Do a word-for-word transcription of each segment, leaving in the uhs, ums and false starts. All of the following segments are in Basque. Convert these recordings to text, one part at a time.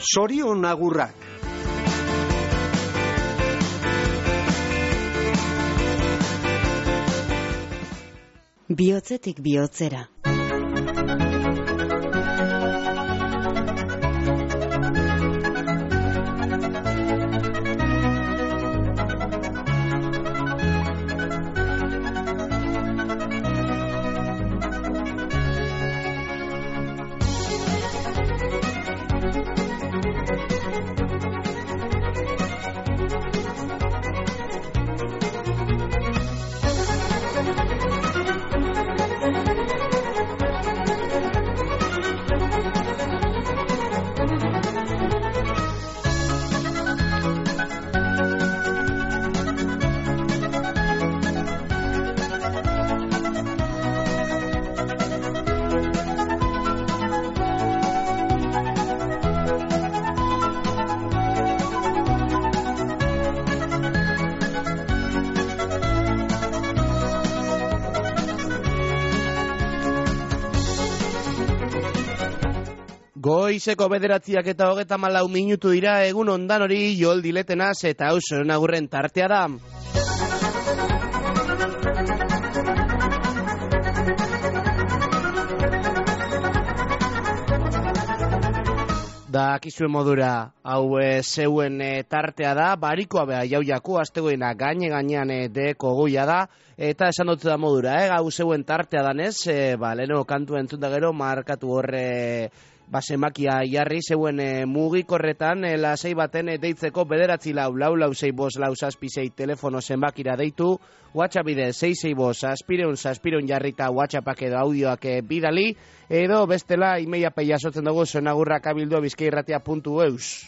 Zorion agurrak. Bihotzetik bihotzera. Goizeko bederatziak eta hogeta malau minutu dira, egun ondan hori Jol Diletenaz eta hau Zorion agurren tartea da. Da, kizuen modura, hau e, zeuen e, tartea da, barikoa beha jaujaku, astegoena gaine gainean e, deko goia da, eta esan dut da modura, eh? Hau zeuen tartea danez, e, ba, leheno kantu entzun da gero, markatu horre... Basemakia jarri zeuen e, mugikorretan e, lasei baten e, deitzeko bederatzi lau, lau lau sei bos lau zazpi sei telefono zenbakira deitu, WhatsApp bide sei sei bos zazpireun zazpireun jarrita WhatsAppak edo audioak e, bidali, edo bestela imeia peia jasotzen dugu zonagurrak abildu bizkairratia puntu eus.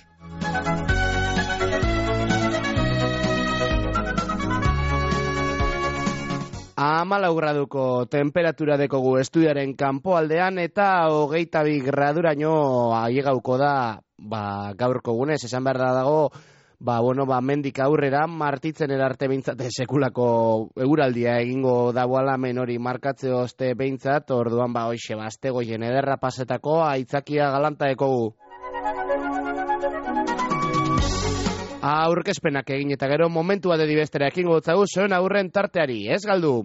Hamalau graduko temperatura dekogu estudiaren kanpoaldean eta hogeita bi graduraino ailegauko da ba, gaurko gunez, esan behar dago, ba, bueno, ba, mendik aurrera martitzen erarte behintzate sekulako eguraldia egingo dagoala menori markatze oste behintzat, orduan ba, hoxe, ba, azte goien ederra pasetako aitzakia galanta dekogu. Aurkezpenak egin eta gero momentua de dibestera ekingo gotzagu Zorion agurren tarteari, ez galdu?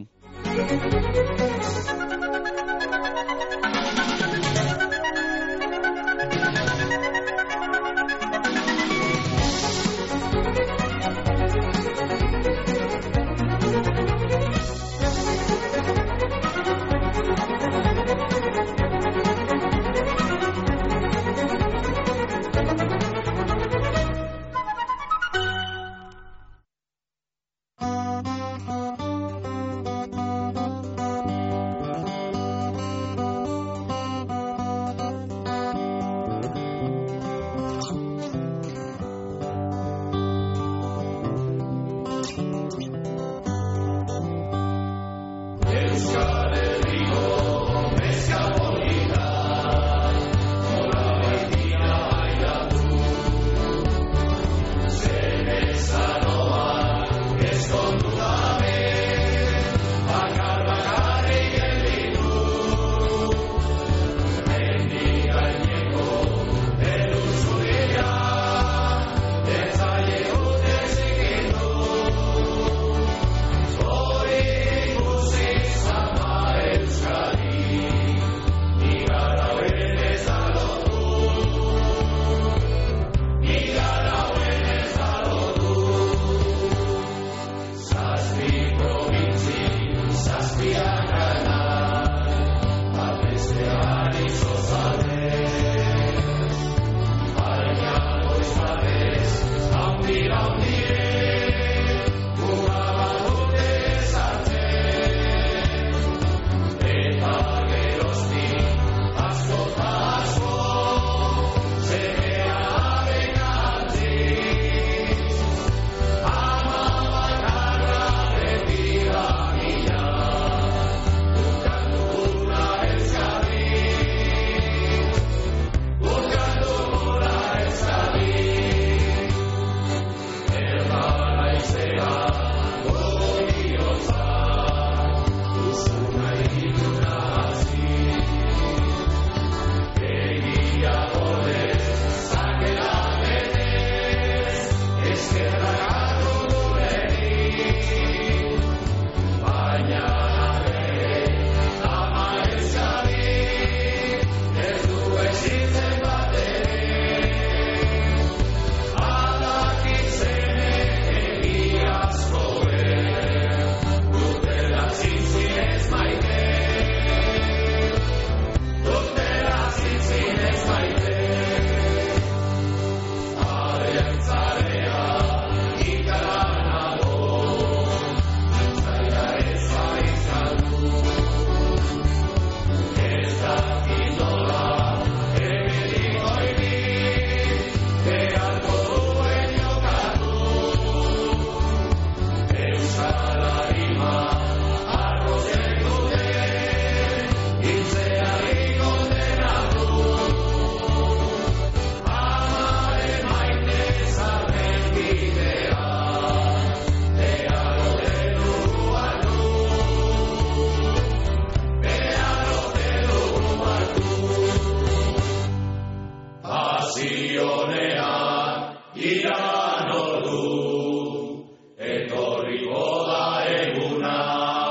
pasionean iran ordu, etorriko da eguna.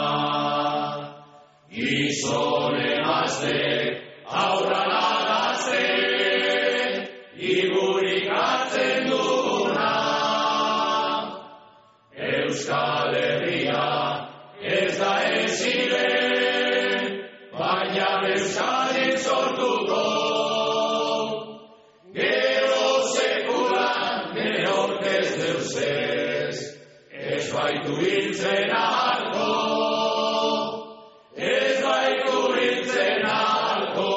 Gizonen azte, aurran agazte, igurik hartzen duguna. Euskal Herria ez da eziren, baina Euskadin sortuko. Gero sekulan neok ez deusez, ez baitu hiltzen ahalko. Ez baitu hiltzen ahalko.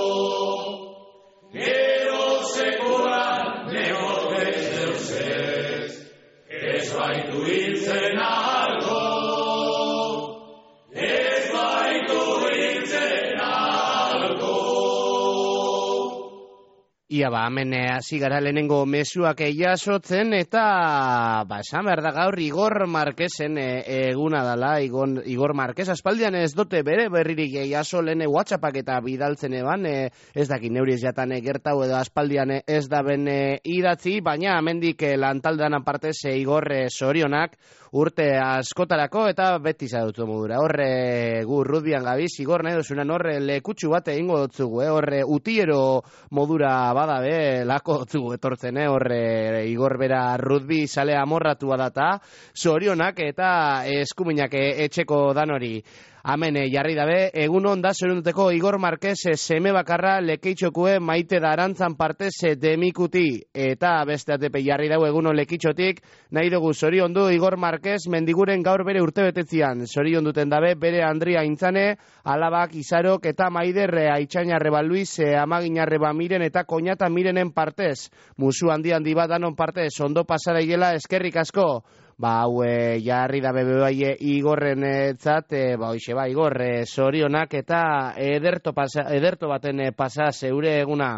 Gero sekulan neok ez deusez, ez baitu hiltzen ahalko. Ia ba, hemen hasi gara lehenengo mezuak jasotzen eta ba, esan behar da gaur Igor Marquesen e, eguna dela, Igor, Igor Marquez aspaldian ez dute bere berririk jaso lehen WhatsAppak eta bidaltzen eban, e, ez dakit neuriz jatan gertau edo aspaldian ez da ben e, idatzi, baina hemendik e, lantaldean aparte ze Igor e, sorionak urte askotarako eta beti zadutu modura. Horre gu rudbian gabiz, Igor nahi dozunan horre lekutsu bat egingo dutzugu, eh? Horre utiero modura badabe, lako dutzugu etortzen, eh? Horre Igor bera rudbi sale amorratua data, sorionak eta eskuminak etxeko danori. Hemen jarri dabe, egun onda zorunduteko Igor Marquez seme bakarra lekeitxokue maite da arantzan partez demikuti. Eta beste atepe jarri dago egunon lekeitxotik, nahi dugu zoriondu Igor Marquez mendiguren gaur bere urtebetetzian. Zorionduten dabe bere Andria Intzane, alabak Izarok eta Maider Aitxainarreba Luis, Amaginarreba Miren eta Koñata Mirenen partez. Musu handi handi bat danon partez, ondo pasara igela eskerrik asko. Ba, hau e, jarri da bebe bai Igorren etzat, e, ba, hoxe, ba, Igor, e, sorionak eta ederto, pasa, ederto baten e, pasa zeure eguna.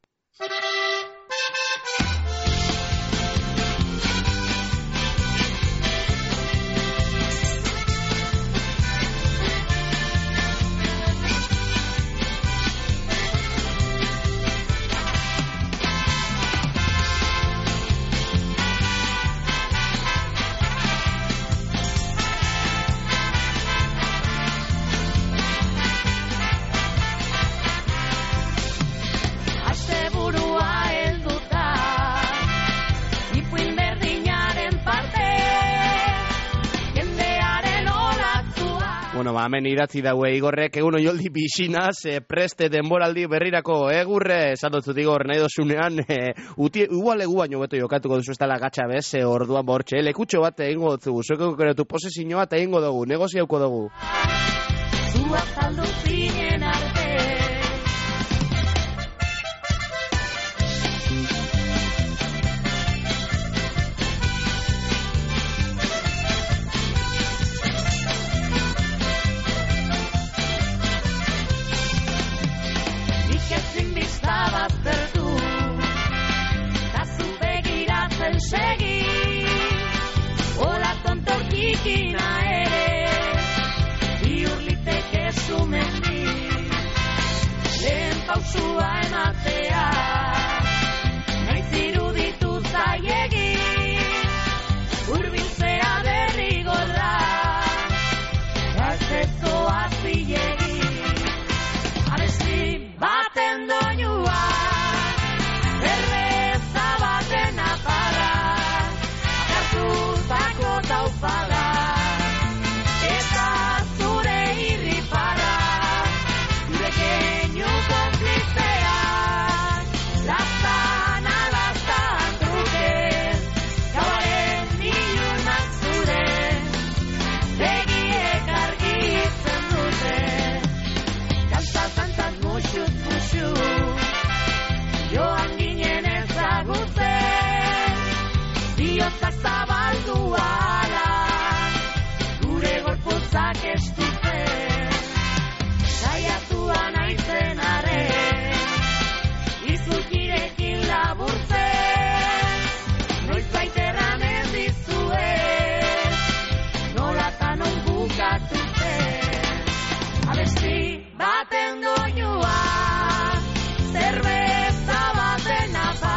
Ba, hemen idatzi daue Igorrek egun oioldi bisinaz, e, preste denboraldi berrirako egurre, esadotzut Igor, nahi dozunean, e, uti, igual egu baino beto jokatuko duzu ez dela gatxa bez, e, orduan bortxe, lekutxo bat egingo dutzugu, zueko keretu posesio bat egingo dugu, negoziauko dugu. Zua zaldu zinen arte. Segi, hola tontorkikina ere, biurliteke zumendi, lehen pausua ematea, naiz iruditu zaiegi, urbiltzea derrigorra, gazezoa zilegi, abesti baten doinua, cerveza baten aparra, Zako taufada, eta zure irriparra, gure keinu konplizeak, lastan alastan truke, gauaren ilunak zure, begiek argitzen dute, kanta kantat muxut muxu, joan ginen ezagutzen, biotzak zabaldu ala, gure gorputzak estutzen, saiatua naizen arren, izukirekin laburtzen, noiz baiterran ez dizuen, nolatan on bukatu zen, abesti baten doinua, zerbeza baten apa,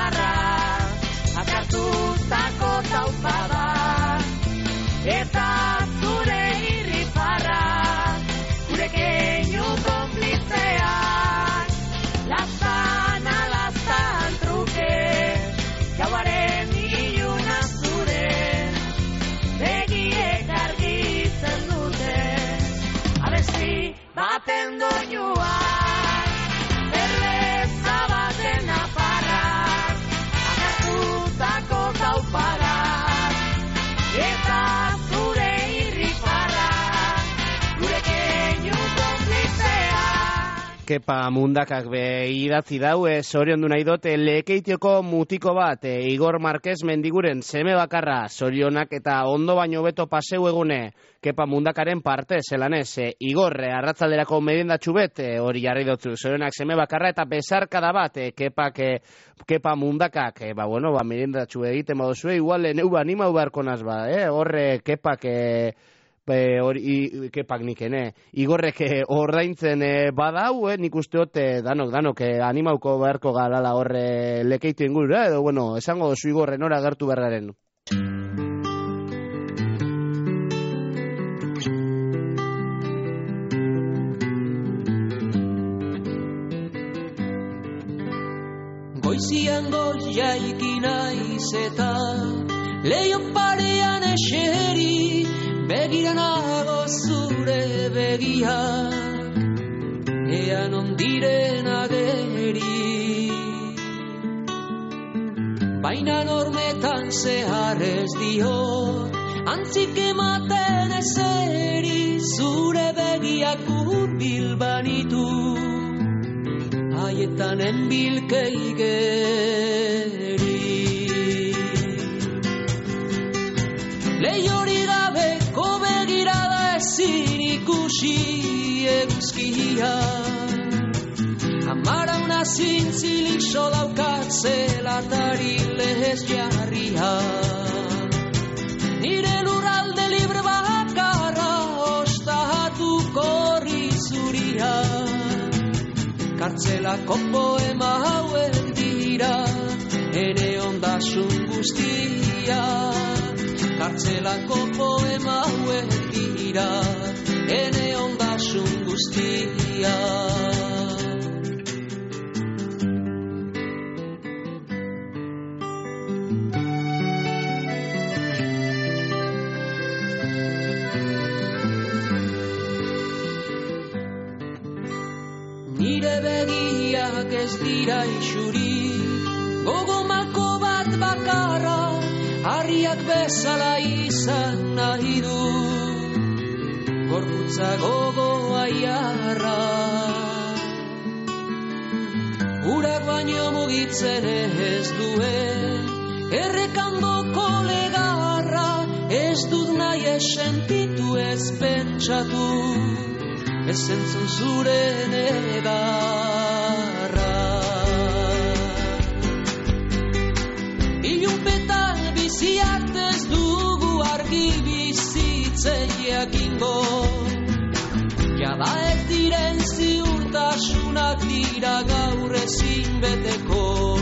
Kepa Mundakak be idatzi dau, e, zoriondu nahi dut, Lekeitioko mutiko bat, e, Igor Marquez mendiguren seme bakarra, zorionak eta ondo baino beto paseu egune, Kepa Mundakaren parte, zelanez, e, Igor, e, arratzalderako meriendatxu bet, e, hori jarri dutzu, zorionak seme bakarra eta besarkada bat, e, Kepak, e, Kepa Mundakak, e, ba, bueno, ba, meriendatxu egiten baduzue, igual, e, neu ba, animau beharko naz ba, eh, horre Kepak, e, hori Kepak nikene Igorrek ordaintzen e, badau, eh, nik usteot e, danok, danok e, animauko beharko galala horre Lekeitu ingurura, edo bueno, esango dozu Igorre nora gertu bergaren. Goizian goiz jaiki naiz eta leiho parean eseri, begiranago zure begiak, ean ondiren ageri. Baina normetan zehar ez dio, antzik ematen ezeri, zure begiak urbil banitu, haietan enbilkei geri. Lehiori gabeko begirada ezin ikusi eguzkia, amara una zintzilik solaukat zelatari lehez jarria. Nire lurralde libre bakarra ostatuko horri zuria, kartzelako poema hauek dira, ene ondasun guztia. Kartzelako poema hauek dira, ene ondasun guztia. Nire begiak ez dira isuri, gogomako bat bakarra, harriak bezala izan nahi du, gorputza gogoa jarra. Urak baino mugitzen ez duen, errekandoko legarra, ez dut nahi esentitu ez pentsatu, ez entzun zure negarra. Ilunpetan biziak ez dugu argi bizitzen jakingo, jada ez diren ziurtasunak dira gaur ezin beteko.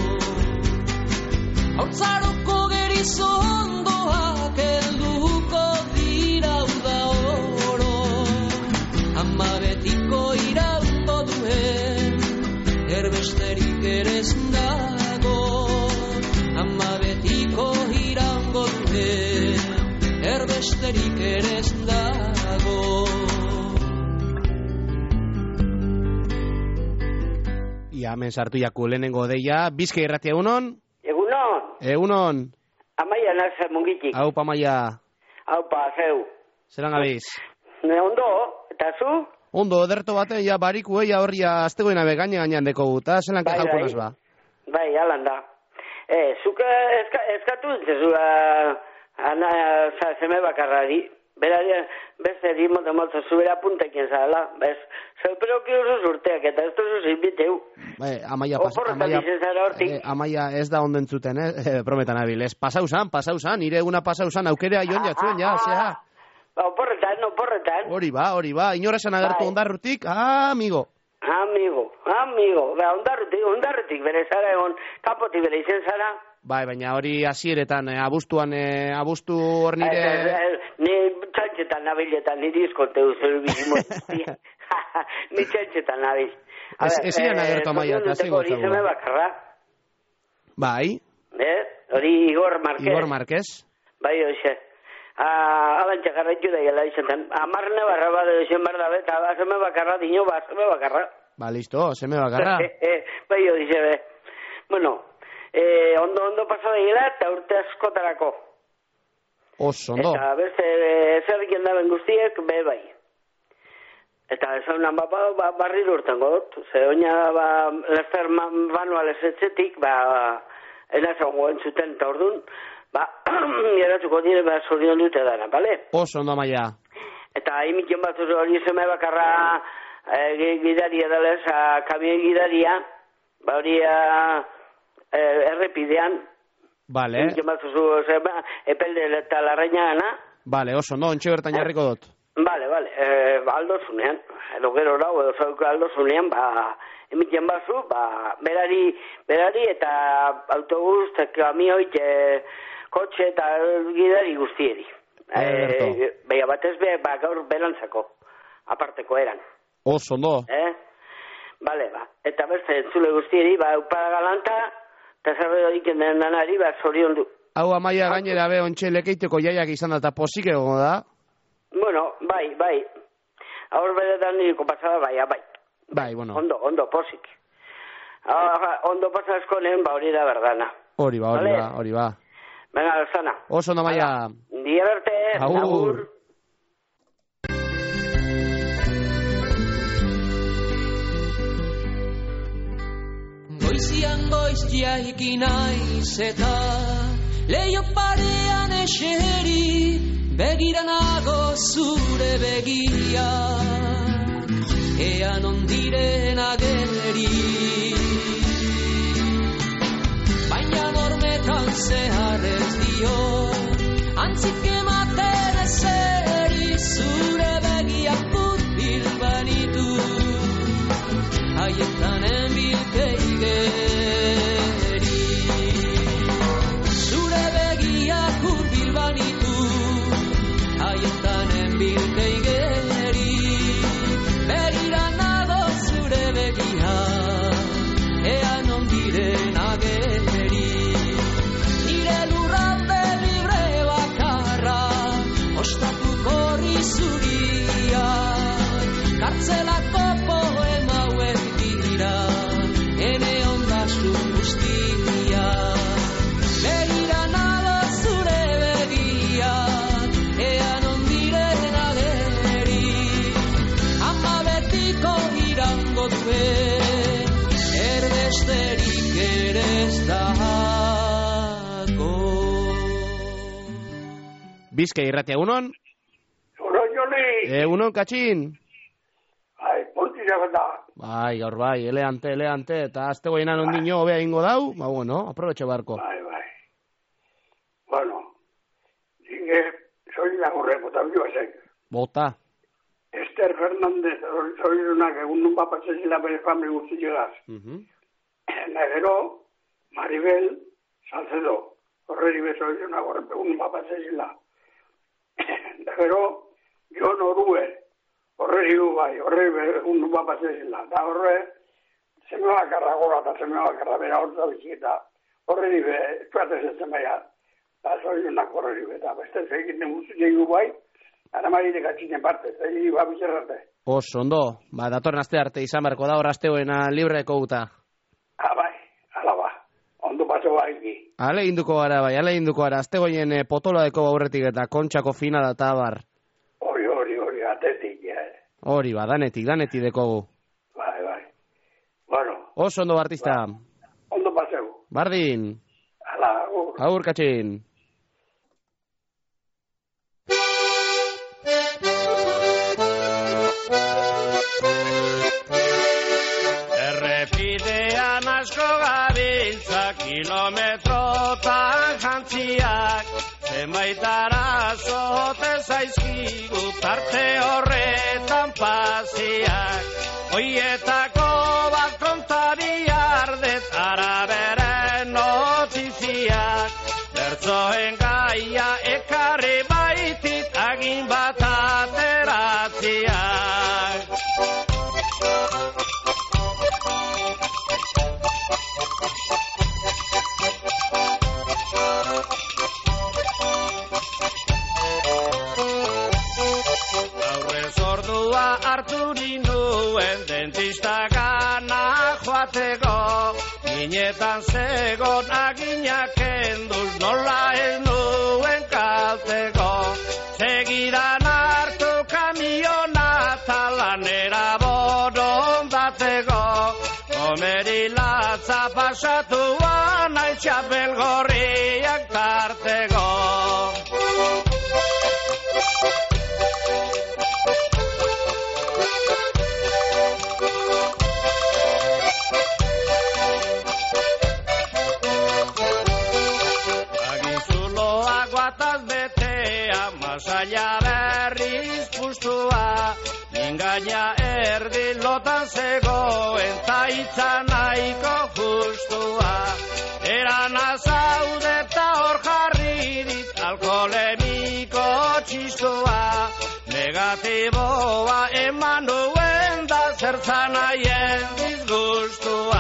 Hautzaroko gerizondoak helduko dira uda oro, ama betiko iraungo duen, erbesterik ere ez dago. Ama betiko iraungo duen, erbesterik ere ez dago. Ia, hemen sartu jaku lehenengo deia. Bizka irratia, egunon? Egunon. Egunon. Amaia naza mungitik. Aupa, Amaia. Aupa, zeu. Zeran gabiz? Ne ondo, eta zu? Ondo, ederto bate, ja bariku, ja horria aztegoena begaine gainean deko guta, zelan bai, kejalko bai. nas ba? Bai, alan da. Eh, zuke eska, eskatu ditzezu, uh, ana, za, zeme bakarrari. Berari, beste dimo de motzo, zubera puntekin zala, bez? Zeu peroki oso urteak, eta ez duzu zinbiteu. Bai, Amaia, pas, Amaia, eh, Amaia ez da onden zuten, eh? eh prometan abil, ez? Pasau zan, pasau zan, nire eguna pasau zan, aukerea joan jatzuen, ja, zea. Ba, oporretan, oporretan. Hori ba, hori ba, inorazan agertu bai. Ondarrutik, ah, amigo. Amigo, amigo, ba, ondarrutik, ondarrutik, bere zara egon, kapoti bere izen zara. Bai, baina hori hasieretan, eh, abuztuan, eh, abuztu hor nire... Eh, eh, ni txantxetan nabiletan, ni diskote duzu bizimo. Ni txantxetan nabil. Ez ziren agertu Amaia, eta zengo Hori zeme bakarra. Bai. Eh? Hori Igor Marquez. Igor Marquez. Bai, hoxe. Alantxa garraitu da gela izaten. Amarne barra bat edo barra da, eta zeme bakarra, dino, ba, zeme bakarra. Ba, listo, zeme bakarra. Bai, hori zebe. Bueno, eh, ondo, ondo pasada gela, eta urte askotarako. Oso, ondo. Eta beste, zer egin daben guztiek, be bai. Eta ezaunan ba, ba, barriro urtengo dut. Ze oina ba, Lester Manuales etxetik, ba, enazango entzuten eta orduan, ba, geratuko dire, ba, zorion dute dara, bale? Oso, ondo Amaia. Eta imikion bat hori zeme bakarra e, gidaria dela, eza kamioi gidaria, ba hori e, errepidean. Bale. Imikion bat zeme, epelde eta larraina gana. Bale, oso, no, ontxe bertan jarriko dut. Bale, bale, e, aldo zunean, edo gero rau, edo zauko aldo zunean, ba, emiten bazu, ba, berari, berari eta autobus, eta kamioit, e, kotxe eta gidari guztieri. E, Baina batez be, ba, gaur berantzako, aparteko eran. Oso, no. Eh? Bale, ba, eta beste, entzule guztieri, ba, upara galanta, eta zerre diken den danari, ba, zorion du. Hau Amaia gainera be, ontxe lekeiteko jaiak izan da, eta posik egon da. Bueno, bai, bai. Aur beretan niriko pasada, bai, bai. Bai, bueno. Ondo, ondo, posik. Ah, ondo pasasko lehen, ba, hori da berdana. Hori ba, hori ba, hori ba. Venga, alzana. Oso ondo Amaia. Dia arte, agur. Goizian goiztia ikinaiz eta leio parean eseri, begira nago zure begia, ean ondiren ageri. Baina normetan zehar ez dio, antzik ematen ezeri, zure begiak hurbil banitu, haietan enbiltei geri. Zure begiak hurbil banitu, haietan enbiltei geri. Begira nago zure begia, ean ondiren ageri. Nire lurralde libre bakarra, ostatuko horri zuria, kartzelako poema hauek dira, ene ondasun guztia. Begira nago zure begia, ean ondiren ageri. Ama betiko irango duen, erbesterik ere ez dago. Bizkai irratia, unon? Unon, Joli! Egunon, katxin? Ai, pontira da. Bai, gaur bai, eleante, eleante, eta azte goienan ondino hobea ingo dau, ba bueno, aprovecho barko. Bai, bai. Bueno, dinge, soy la gorre, bota bio zen. Bota. Esther Fernández, soy una que un nun papá se la bere familia guzti llegaz. Uh -huh. Negero, Maribel, Salcedo, horreri beso una gorre, un nun papá se la. Negero, jo norue, horreri du bai, horreri un nun papá se la. Da horre, seme bakarra gora eta seme bakarra bera hortza biziketa, horreri be, estuatez ez zemeia. Da soy una horreri be, eta beste zegin den guzti legu bai, ara maride katxinen parte, zegi ba bizerrate. Oso, ondo, ba, datorren aste arte izan beharko da, hor astegoena libreko guta. Ah, bai, ala ba, ondo paso baiki. Ale induko gara, bai, ale induko gara, astegoien e, potoloadeko aurretik eta kontxako finala eta bar. Hori, hori, hori, atetik, eh. Hori, ba, danetik, danetik dekogu. Bai, bai. Bueno. Oso ondo, Bartista. Ba, ondo paseu. Bardin. Ala, agur. Agur, katxin. Errepidean asko gabiltza kilometrotan jantziak, zenbait arazo ote zaizkigu tarte horretan pasiak. Hoietako bat kontari ardet araberen notiziak, bertzoen gaia ekarri baitit agin bat ateratziak. Aurrez ordua hartu ninduen dentista gana joateko, minetan zegon aginak enduz nola ez nuen kalteko. Segidan hartu kamiona talanea txapel gorriak tarteko. Aginzuloak guataz betea, masaila berriz pustua, mingaina erdi lotan zegoen, ta itza nahiko justua. Eran azaude eta hor jarri dit, alkoholemiko txistua, negatiboa eman duen da zertzan haien disgustua.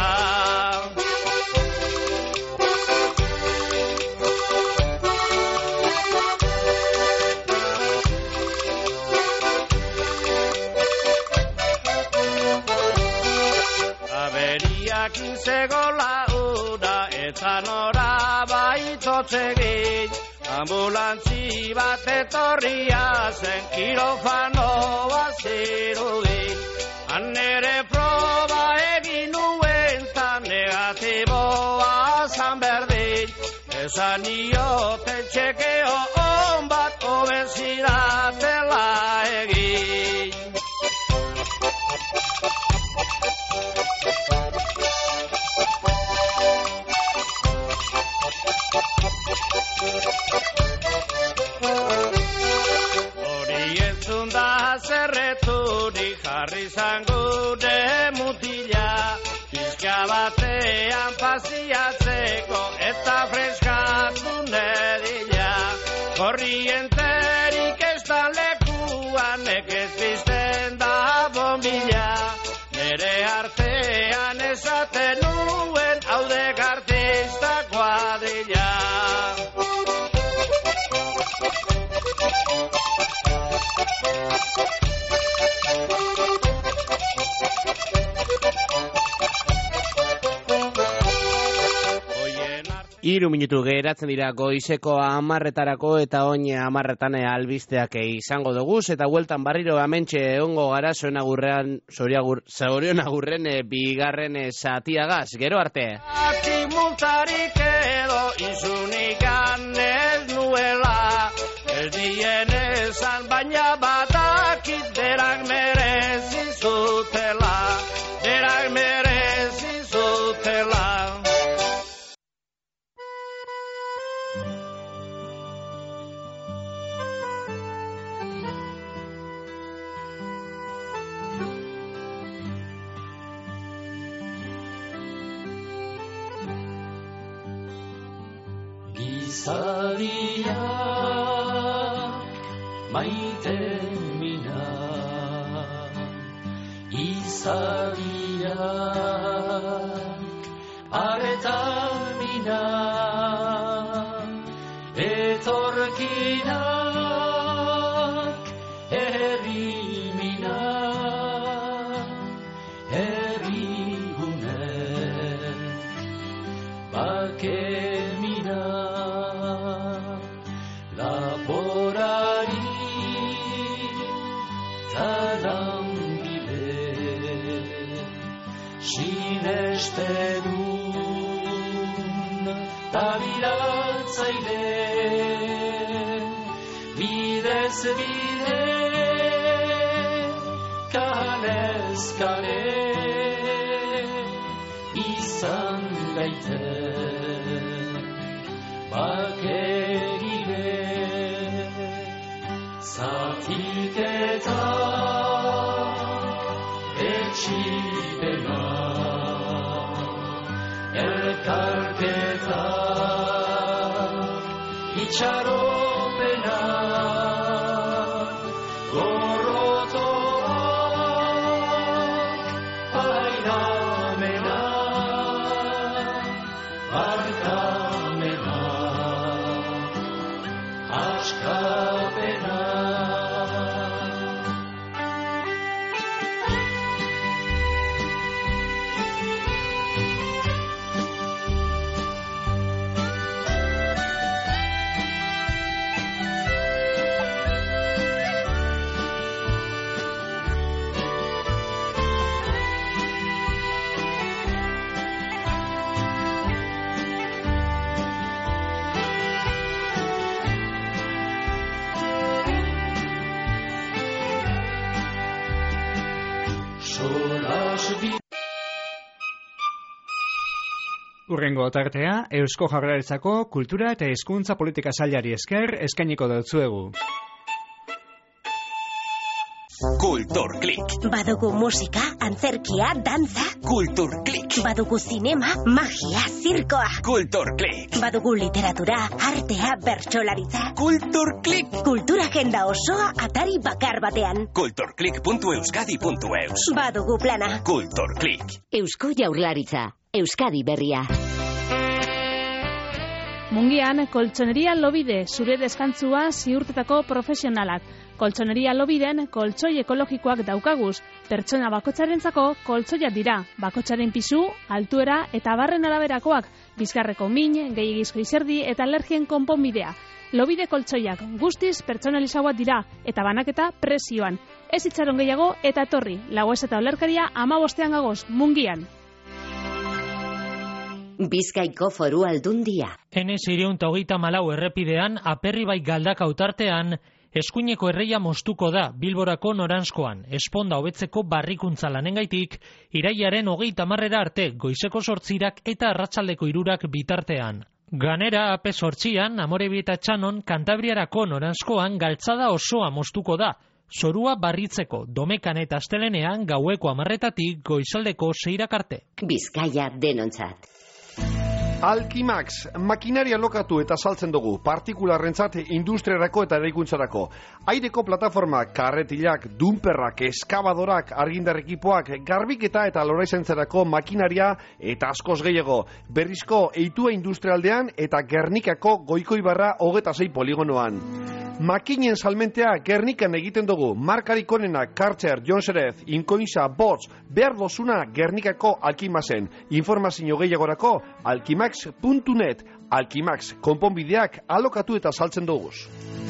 Aberiakin zegola ura eta nora baitotzegin, ambulantzi bat etorria zen kirofanoa zirudin. Han ere proba egin nuen ta negatiboa zan berdin, esan nioten txekeo on bat obezidatela egin. Hori entzun da zerreturik jarri zangure mutila, pizka batean paziatzeko eta freskatu nedila. Korrienterik ez da lekuan nekez pizten da bombila, nere artean esaten nuen haudek artista kuadrilla. Hiru minutu geratzen dira goizeko hamarretarako eta oin hamarretan albisteak izango dugu, eta hueltan barriro hementxe egongo gara zorion agurrean, zorion agurren bigarren zatiagaz. Gero arte. Ati multarik edo izunikan ez nuela, ez dien esan baina badakit derak merezi zutela, derak merezi zutela. Gizariak maite mina, izariak areta mina, etorkinak herri mina, herri gunek bake mina. Laborari talangile sinestedun tabiratzaile bidez bide kalez kale izan gaite bakegile. Zatiketa etxidena, elkarketa itxaropena, gorrotoak painamena, barkamena, askapena. Urrengo tartea, Eusko Jaurlaritzako Kultura eta Hezkuntza Politika Sailari esker eskainiko dutzuegu. Kulturklik. Badugu musika, antzerkia, dantza. Kulturklik. Badugu zinema, magia, zirkoa. Kulturklik. Badugu literatura, artea, bertsolaritza. Kulturklik. Kultura agenda osoa atari bakar batean. kulturklik puntu euskadi puntu eus. Badugu plana. Kulturklik. Eusko Jaurlaritza, Euskadi berria. Mungian, koltsoneria Lobide, zure deskantzua ziurtetako profesionalak. Koltsoneria Lobiden koltsoi ekologikoak daukaguz. Pertsona bakotxarentzako koltsoiak dira. Bakotxaren pisu, altuera eta barren araberakoak. Bizkarreko min, gehiagizko izerdi eta alergien konponbidea. Lobide koltsoiak guztiz pertsonalizagoak dira eta banaketa prezioan. Ez itxaron gehiago eta etorri. Lagoez eta olerkaria amabostean gagoz, Mungian. Bizkaiko Foru Aldundia. Ene zireun eta hogeita malau errepidean, Aperribai Galdakao tartean, eskuineko erreia moztuko da Bilborako noranzkoan, esponda hobetzeko barrikuntza lanengaitik, iraiaren hogeita marrera arte, goizeko sortzirak eta arratsaldeko irurak bitartean. Ganera, ape sortzian, Amorebieta Txanon, Kantabriarako noranzkoan galtzada osoa moztuko da, zorua barritzeko, domekan eta astelenean gaueko amarretatik goizaldeko seirak arte. Bizkaia denontzat. Alkimax, makinaria lokatu eta saltzen dugu, partikularrentzat industriarako eta eraikuntzarako. Aireko plataformak, karretilak, dumperrak, eskabadorak, argindar ekipoak, garbiketa eta loraizentzarako makinaria eta askoz gehiago. Berrizko eitua industrialdean eta Gernikako Goikoibarra hogeta sei poligonoan. Makinen salmentea Gernikan egiten dugu, markarik onena, Kartzer, Jonserez, Inkoinza, Bots, behar dozuna Gernikako Alkimaxen. Informazio gehiagorako, alkimax puntu net, Alkimax, konponbideak alokatu eta saltzen duguz.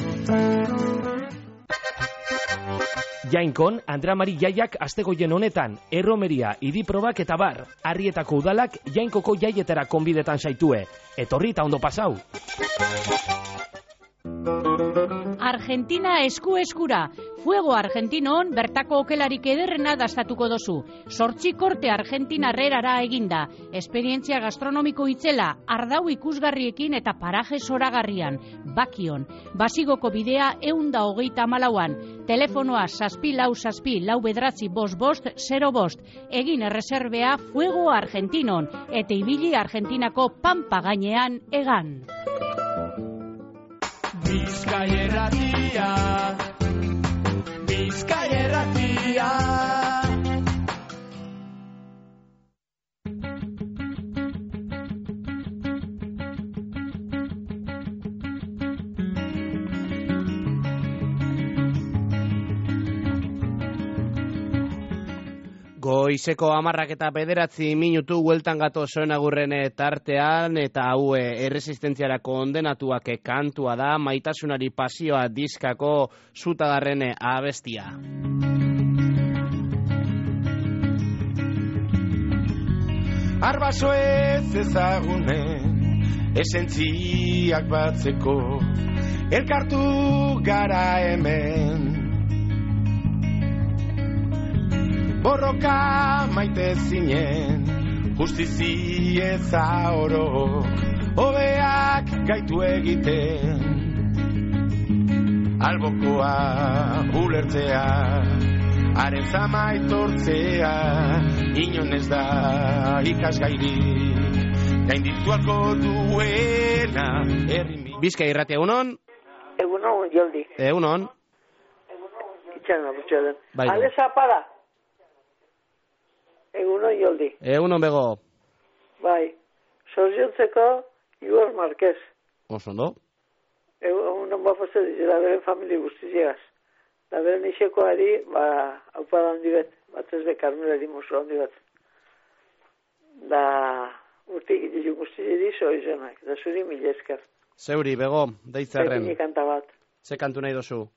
Jainkon, Andra Mari Jaiak astegoien honetan, erromeria, idiprobak eta bar, Arrietako udalak Jainkoko jaietara konbidetan saitue. Etorri eta ondo pasau. Argentina esku eskura. Fuego Argentinon bertako okelarik ederrena dastatuko dozu. Sortzi korte Argentina herrerara eginda. Esperientzia gastronomiko itzela, ardau ikusgarriekin eta paraje zoragarrian. Bakion. Basigoko bidea eunda hogeita malauan. Telefonoa saspi lau saspi lau bedratzi bost bost zero bost. Egin erreserbea Fuego Argentinon. Eta ibili Argentinako pampa gainean egan. Bizkaierratia, Bizkaierratia. Goizeko hamarrak eta bederatzi minutu hueltan gato zoen agurren tartean eta haue erresistentziarako ondenatuak kantua da maitasunari pasioa diskako zutagarren abestia. Arbaso ez ezagunen esentziak batzeko elkartu gara hemen. Borroka maite zinen, justizi eza oro, hobeak gaitu egiten. Albokoa ulertzea, haren zama aitortzea, inon ez da ikasgairik, gaindituako duena herri. Bizkai irratia, egunon? Egunon, Joldi. Egunon. Itxan, abutxoden. Bai. Ale zapada. Egunon, Joldi. Egunon, bego. Bai. Sorziontzeko, Igor Marquez. Osondo. Egunon, bafoze, da beren familie guztiziegaz. Da beren isekoari, ba, haupada handi bet, bat ez be karmelari musu handi bat. Da, urtik ditu guztizeri soizonak, da zuri mila esker. Zeuri, bego, deitzarren. Zepini kanta bat. Ze kantu nahi dozu?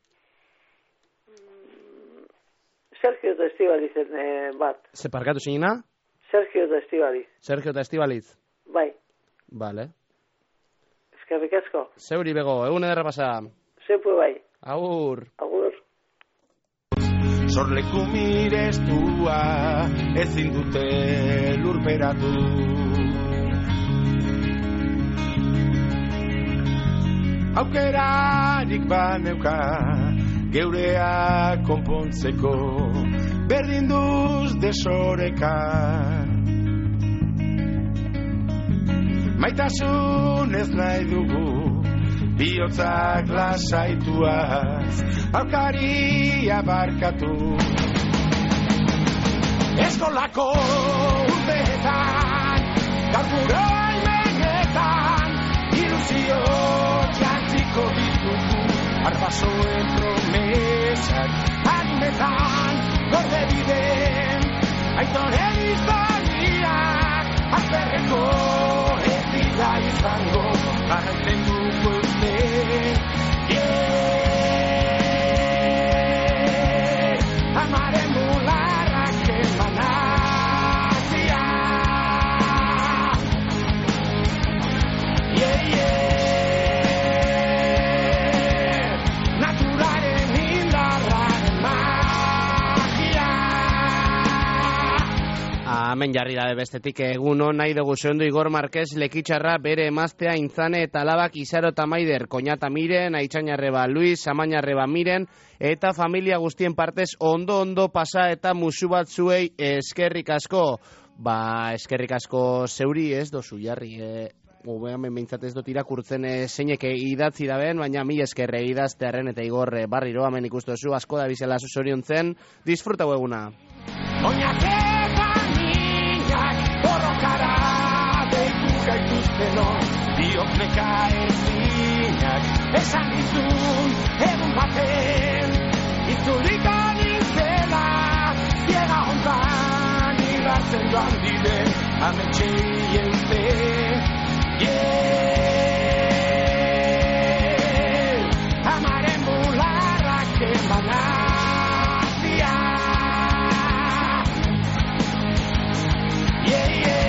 Sergio eta Estibalizen eh, bat. Ze parkatu zinina? Sergio eta Estibaliz. Sergio eta Estibaliz? Bai. Vale. Eskerrik asko. Zeuri, bego, egun ederra pasa. Zepu bai. Agur. Agur. Sorleku mirestua ezin dute lurperatu. aukerarik baneuka geurea konpontzeko berdin duz desoreka. Maitasun ez nahi dugu bihotzak lasaituaz aukaria barkatu. Eskolako urteetan gaurguro imenetan ilusio jantziko ditugu arbasoen promesak harinetan gorde biden aitoren historiak azperreko ez dira izango jarraitzen dugu uste. Yeah, amaren bularrak emanazia. Yeah, yeah, naturaren indarraren magia. Hemen jarri da bestetik egun on nahi dugu zeundu Igor Marquez lekitxarra bere emaztea Intzane eta alabak Izaro eta Maider, Koñata Miren, Aitzainarreba Luis, Amainarreba Miren, eta familia guztien partez ondo-ondo pasa eta musu bat zuei eskerrik asko. Ba, eskerrik asko zeuri ez dozu jarri, e, hemen behintzat ez dut irakurtzen e, zeineke idatzi da ben, baina mi eskerre idaztearen eta Igor e, barriro hemen ikustu zu asko da bizela zuzorion zen, disfrutau eguna. Borrokara deitu gaituzteno biok neka ezinak esan dizun egun baten itzuliko nintzela ziega hontan irratzen joan diren ametxei euste. Yeah, amaren bularrak emanazia. Yeah, yeah.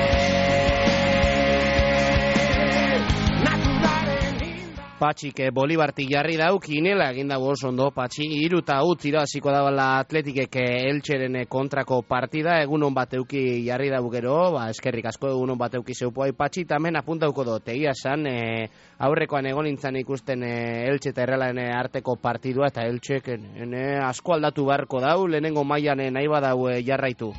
Patxik Bolibartik jarri dauk, inela egin dago oso ondo, Patxi, iruta utz irabaziko dabala Atletikek Eltxeren kontrako partida, egunon bateuki jarri dauk gero, ba, eskerrik asko egunon bateuki zeupuai, Patxi, tamen apuntauko do, tegia san, e, aurrekoan egon nintzen ikusten e, Eltxe eta Errelaen arteko partidua, eta Eltxek e, asko aldatu beharko dau, lehenengo mailan e, nahi badau e, jarraitu.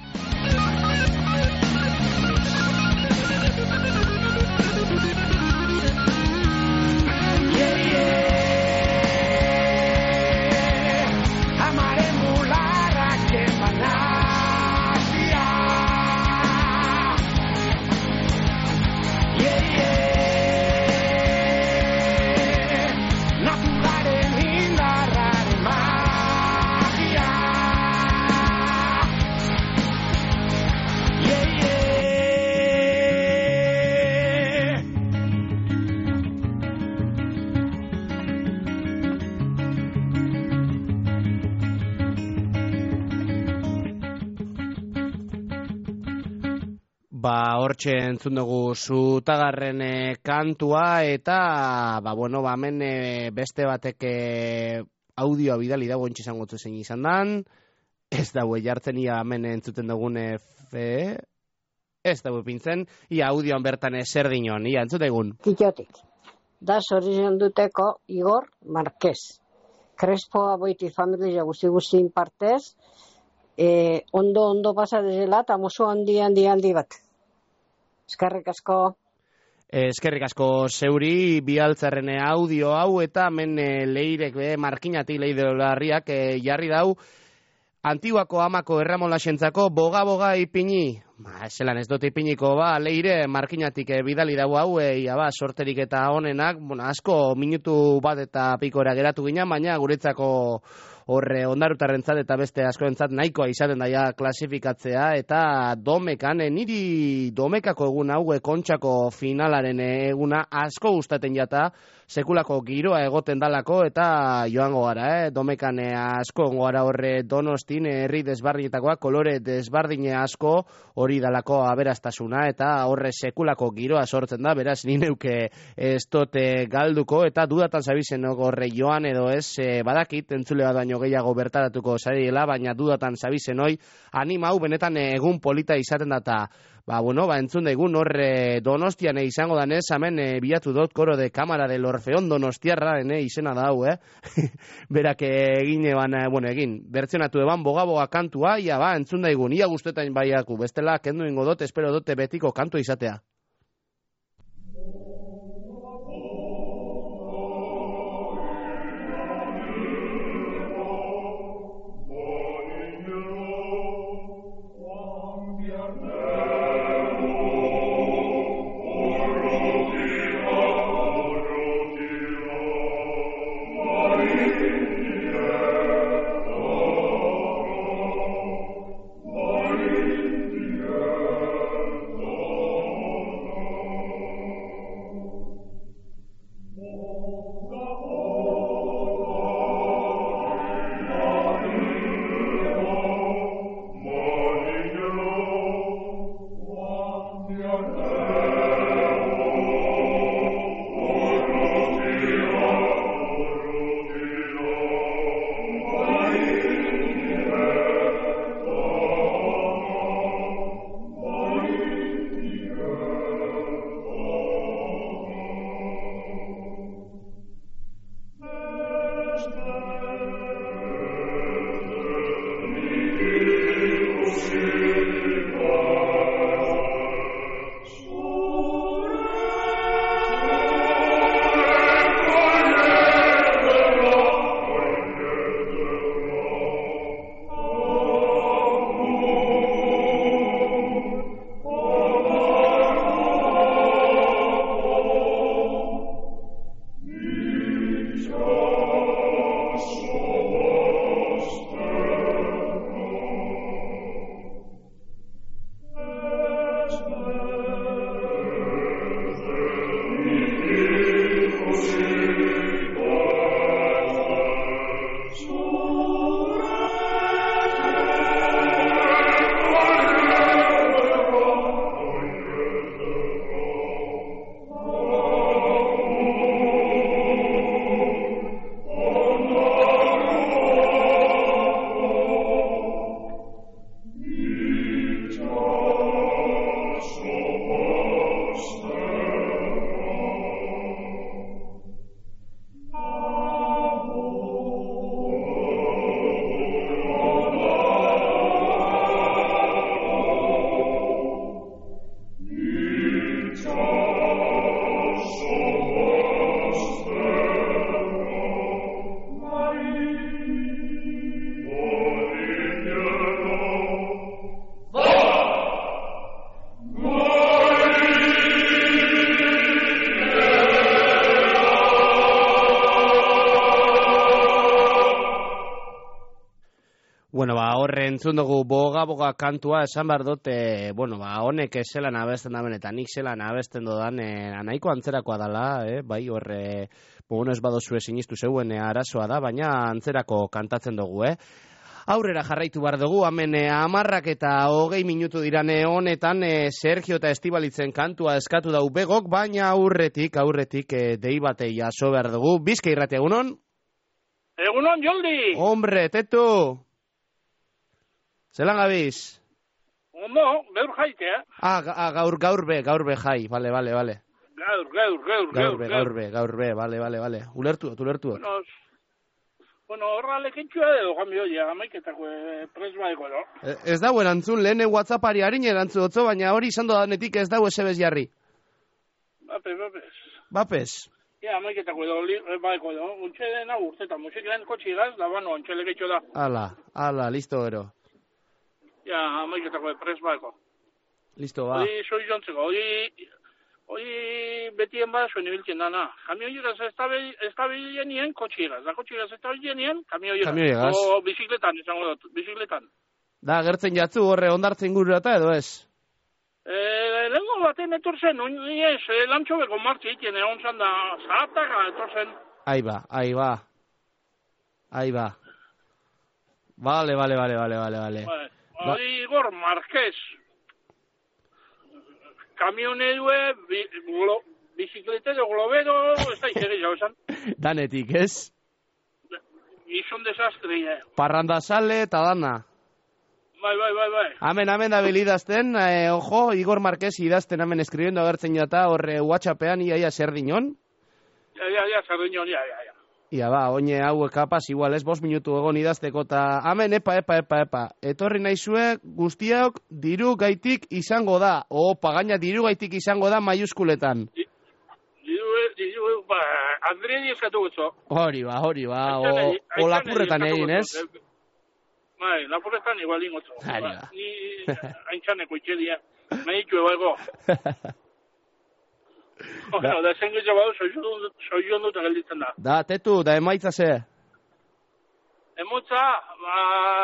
Ba, hortxe entzun dugu zutagarren e, kantua eta, ba, bueno, ba, hemen e, beste batek e, audioa bidali dago entxe izango zein izan dan, ez dago jartzen ia hemen entzuten dugun e, fe, ez dago pintzen, ia audioan bertan e, zer dinon, ia entzut egun. Kitotik, da zorizion duteko Igor Marquez, Crespoa boiti familia guzti-guztin partez, e, ondo-ondo pasa dezela eta mozu handi handi handi bat. Eskerrik asko. Eskerrik asko zeuri, bialtzarren audio hau eta hemen e, leirek, e, markinatik leidelarriak e, jarri dau, Antiguako amako erramolaxentzako boga-boga ipini. Ba, zelan ez dut ipiniko, ba, leire markinatik e, bidali dau hau, e, ia, ba, sorterik eta honenak, bueno, asko minutu bat eta pikora geratu ginen, baina guretzako horre ondarutarrentzat eta beste askorentzat nahikoa izaten daia klasifikatzea eta domekan, e, niri domekako egun hau kontxako finalaren eguna asko gustaten jata, sekulako giroa egoten dalako eta joango gara, eh? Domekan e, asko ongo gara horre Donostin, herri desbardinetakoa, kolore desbardine asko hori dalako aberastasuna eta horre sekulako giroa sortzen da, beraz ni neuke ez dote galduko eta dudatan zabizen horre joan edo ez, e, badakit entzule bat baino gehiago bertaratuko zariela, baina dudatan zabizen hoi, anima hau benetan egun polita izaten data. Ba, bueno, ba, entzun daigun hor e, Donostian e, izango danez, hemen e, bilatu dut koro de Cámara del Orfeón Donostiarra, ene, izena da hau, eh? Berak egin eban, e, bueno, egin, bertzionatu eban boga-boga kantua, ia ba, entzun daigun, ia guztetain baiaku, bestela, kendu ingo dut, espero dute betiko kantu izatea. Bueno, ba, horre entzun dugu boga-boga kantua, esan behar dut, e, bueno, ba, honek zelan abesten da benetan, nik zelan abesten dodan, e, nahiko antzerakoa dala, e, bai, horre, bueno, ez badozu sinistu zeuen e, arazoa da, baina antzerako kantatzen dugu, eh? Aurrera jarraitu behar dugu, hemen e, amarrak eta hogei minutu dirane honetan e, Sergio eta Estibalitzen kantua eskatu dau begok, baina aurretik, aurretik e, dei batei jaso behar dugu. Bizka irrati, egunon? Egunon, Joldi! Hombre, tetu! Zelan gabiz? Ondo, gaur jaite, eh? Ah, ga, gaur, gaur be, gaur be jai, bale, bale, bale. Gaur, gaur, gaur, gaur be, gaur be, gaur be, bale, bale, bale. Ulertu, ulertu. Bueno, bueno, horra lekintxua edo, gamio, ja, amaiketako presbaiko, no? Ez dago erantzun, lehen WhatsAppari harin erantzun otzo, baina hori izan dodanetik ez dago esebez jarri. Bapes, bapes. Bapes. Ja, amaiketako edo, baiko, no? Untxe dena urteta, musikaren kotxigaz, da, bano, untxe lekitxo da. Ala, ala, listo, ero. Ja, amaiketako presbaiko. Listo, ba. Hori, soi jontzeko, hori... Hori betien bat zuen ibiltzen dana. Kamioiegaz ez da bilenien kotxiegaz. Da kotxiegaz ez da bilenien kamioiegaz. Kamioiegaz. O bizikletan, izango dut, bizikletan. Da, gertzen jatzu horre ondartzen gururata edo ez? E, Lengo baten etorzen, uniez, e, lantxobeko martzi ikien egon zan da, zahataka etorzen. Aiba, aiba. Aiba. Vale, vale, vale, vale, vale, vale. Hori ba, Igor Marquez. Kamionedue, bi, glo, biziklete de globero, ez da izere jau esan. Danetik, ez? Gizon desastre, eh. Parrandazale eta dana. Bai, bai, bai, bai. Hemen, hemen da bilidazten, eh, ojo, Igor Marquez idazten hemen eskribendo agertzen jata, horre WhatsAppean iaia zer dinon. Ja, ja, ja, zer dinon, ja, ja, ja. Ia ba, oine hau kapaz, igual ez, bost minutu egon idazteko, eta hemen, epa, epa, epa, epa. Etorri naizue guztiak diru gaitik izango da. Opa, gaina diru gaitik izango da maiuskuletan. Diru, diru, ba, Andrei eskatu gutzo. Hori ba, hori ba, o, o lapurretan egin, ez? Bai, lapurretan igual ingotzo. Hari ba. Ni haintxaneko itxedia, meditu ego. Bueno, da zen gitza badu, soion dut gelditzen da. Da, tetu, da emaitza ze? Emotza, ba...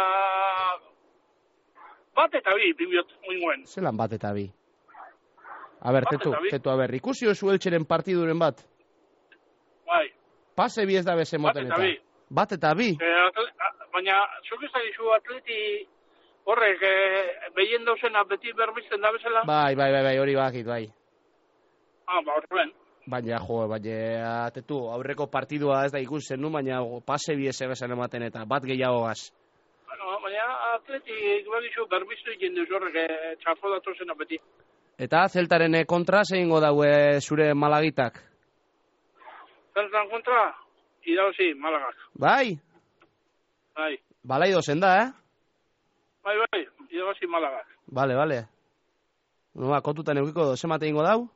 bat eta bi, bibiot, oinguen. Zelan bat eta bi? A ber, tetu, tetu, a ber, ikusi osu eltxeren partiduren bat? Bai. Pase bi ez da beze moten eta. Bat eta bi? Baina, zuk ez da gizu atleti horrek behien dauzena beti berbizten da bezala? Bai, bai, bai, bai, hori bakit, bai. Ah, ba, horren. Baina, jo, baina, tetu, aurreko partidua ez da ikusten nu, baina pase bi ez ebesen ematen eta bat gehiago gaz. Bueno, baina atletik bagizu berbiztu egin duz horrek txafo datozena beti. Eta zeltaren kontra zeingo daue zure malagitak? Zeltaren kontra? Idauzi, malagak. Bai? Bai. Balai dozen da, eh? Bai, bai, idauzi malagak. Bale, bale. No, ba, kontutan eukiko dozen mate ingo dau?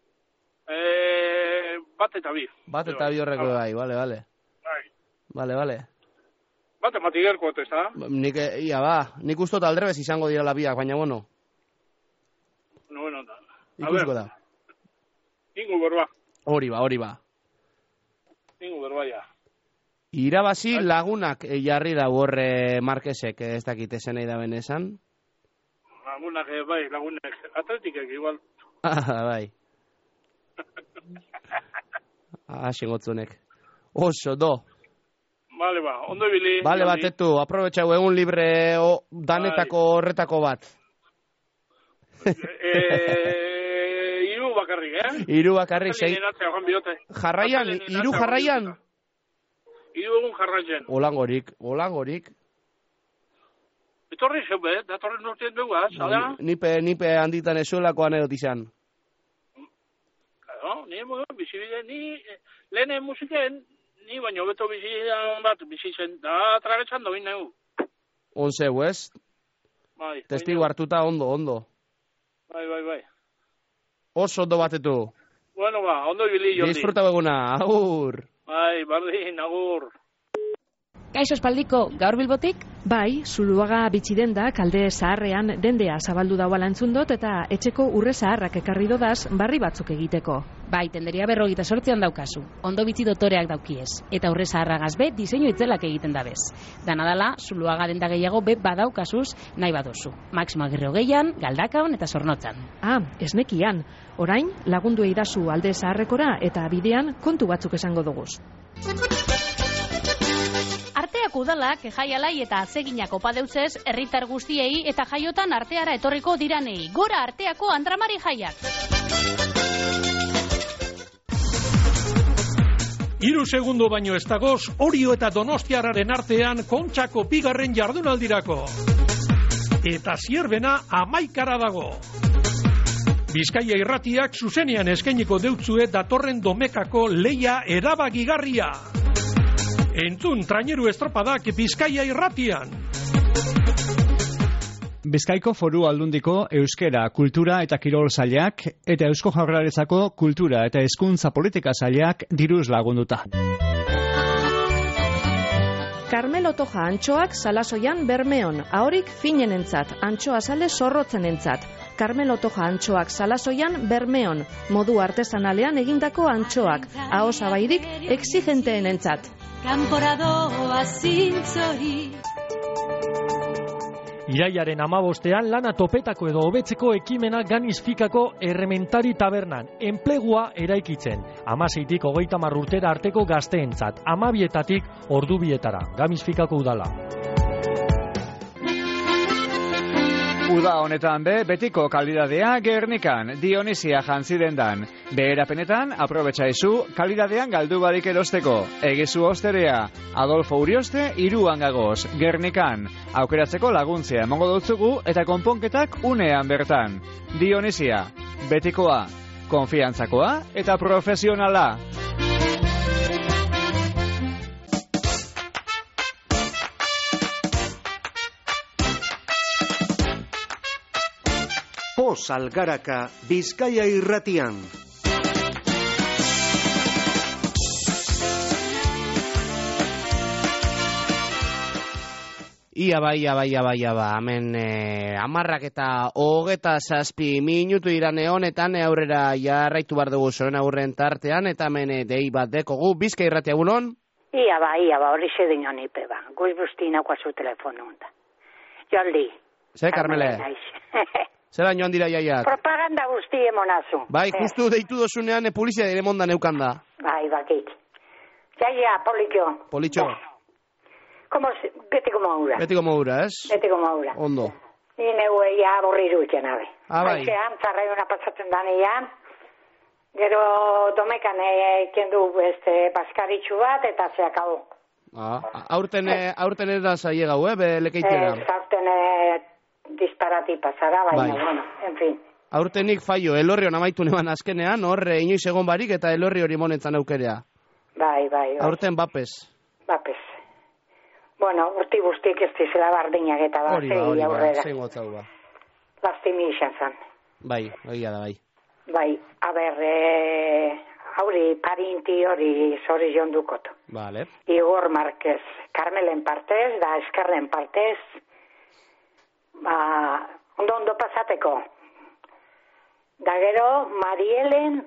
Eh, bat eta bi. Bat eta bi horreko bai, bale, bale. Bai. Bale, bale. Bat ematigerko, ez da? Nik, ia ba, nik ustot aldrebez izango dira labiak, baina bueno. No, bueno, da. Ikusko da. Ingo berba. Hori ba, hori ba. Ingo berba, ja. Irabazi lagunak e, jarri da horre Marquesek, ez dakit esan nahi da benesan. Lagunak, bai, lagunak. Atletikek, igual. Ah, bai. Ah, xingotzunek. Oso, do. Bale, ba, ondo ibili. Bale, bat, etu, aprobetxau egun libre o, danetako horretako bat. eh, iru bakarrik, eh? Iru bakarrik, sei. Jarraian, iru jarraian? Iru egun jarraian. Olangorik, olangorik. Etorri zeu, bet, datorren urtean beguaz, ala? Nipe, nipe handitan ezuelako anedot izan. No, ni bizibide, ni lehen musiken, ni baino beto bizidan bat bizitzen, da tragetzan doin neu. Onzeu, ez? Bai. Testigo hartuta ondo, ondo. Bai, bai, bai. Oso ondo batetu. Bueno, ba, ondo ibili, Jordi. Disfruta beguna, agur. Bai, bardin, agur. Kaixo espaldiko, gaur Bilbotik? Bai, Zuluaga bitxidenda kalde zaharrean dendea zabaldu dauala entzun dut eta etxeko urre zaharrak ekarri dodaz barri batzuk egiteko. Bai, tenderia berrogita sortzean daukazu. Ondo bitxi dotoreak daukiez. Eta urre zaharragaz be, diseinu itzelak egiten dabez. Danadala, Zuluaga denda gehiago be badaukazuz nahi baduzu. Maximo Agirre hogeian, Galdakaon eta Zornotzan. Ah, esnekian. Orain, lagundu eidazu alde zaharrekora eta bidean kontu batzuk esango duguz. Arteak udalak jaialai eta atzeginak opa deutzez, herritar guztiei eta jaiotan arteara etorriko diranei. Gora arteako Andramari jaiak! Hiru segundo baino ez dagoz, Orio eta Donostiarraren artean Kontxako bigarren jardunaldirako. Eta zierbena amaikara dago. Bizkaia irratiak zuzenean eskainiko deutzue datorren domekako leia erabagigarria. Entzun traineru estropadak Bizkaia irratian. Bizkaiko Foru Aldundiko Euskera, Kultura eta Kirol Sailak eta Eusko Jaurlaritzako Kultura eta Hezkuntza Politika Sailak diruz lagunduta. Carmelo Toja antxoak Salasoian Bermeon, ahorik finenentzat, antxoa sale zorrotzenentzat. Carmelo Toja antxoak Salasoian Bermeon, modu artesanalean egindako antxoak, aho zabairik exigenteenentzat. Kanporadoa zintzori. Iraiaren amabostean lana topetako edo hobetzeko ekimena Ganizfikako Errementari Tabernan, enplegua eraikitzen. Hamaseitik hogeita hamar urtera arteko gazteentzat, hamabietatik ordubietara, Ganizfikako udala. Uda honetan be, betiko kalidadea Gernikan, Dionisia jantzidendan. Beherapenetan, aprobetxaizu, kalidadean galdu barik erosteko. Egizu osterea, Adolfo Urioste, iruan gagoz, Gernikan. Aukeratzeko laguntzea emongo dutzugu eta konponketak unean bertan. Dionisia, betikoa, konfiantzakoa eta profesionala. Pos Algaraka, Bizkaia irratian. Ia bai, ia bai, ia bai, ia bai, hemen eh, amarrak eta hogeta zazpi minutu irane honetan aurrera jarraitu bar dugu zoren aurren tartean, eta hemen eh, dei bat dekogu, Bizkai irratia egunon? Ia bai, ia bai, hori ze dinon ipe ba, goiz bustinako azu telefonu honda. Joldi. Ze, Carmele? Zera joan dira jaiak? Propaganda guzti emonazu. Bai, justu deitu dozunean e, polizia dire monda neukan da. Bai, bakit. Jaia, politxo. Politxo. Como, beti como aura. Beti como aura, ez? Beti como aura. Ondo. Ni neu eia borriru itxen abe. Ah, bai. Haizean, zarraiuna pasatzen danean, gero domekan eken du este, baskaritxu bat eta zeakau. Ah, aurten, eh. aurten ez da zaie gau, eh, be lekeitera. Ez, aurten eh, disparati pasara, baina, bai. Bueno, en fin. Aurtenik faio, elorri hona maitu neban azkenean, hor inoiz egon barik eta elorri hori monetzan aukerea. Bai, bai. bai. Aurten bapes. Bapes. Bueno, urti guztik ez dizela bardinak eta bat, hori ba, hori ba, zein gotzau ba. Lastimi izan zan. Bai, egia da, bai. Bai, a ber, eh, hauri parinti hori zori jondukoto. Vale. Igor Marquez, Carmelen partez, da Eskarren partez, ba, ondo ondo pasateko. Da gero, Marielen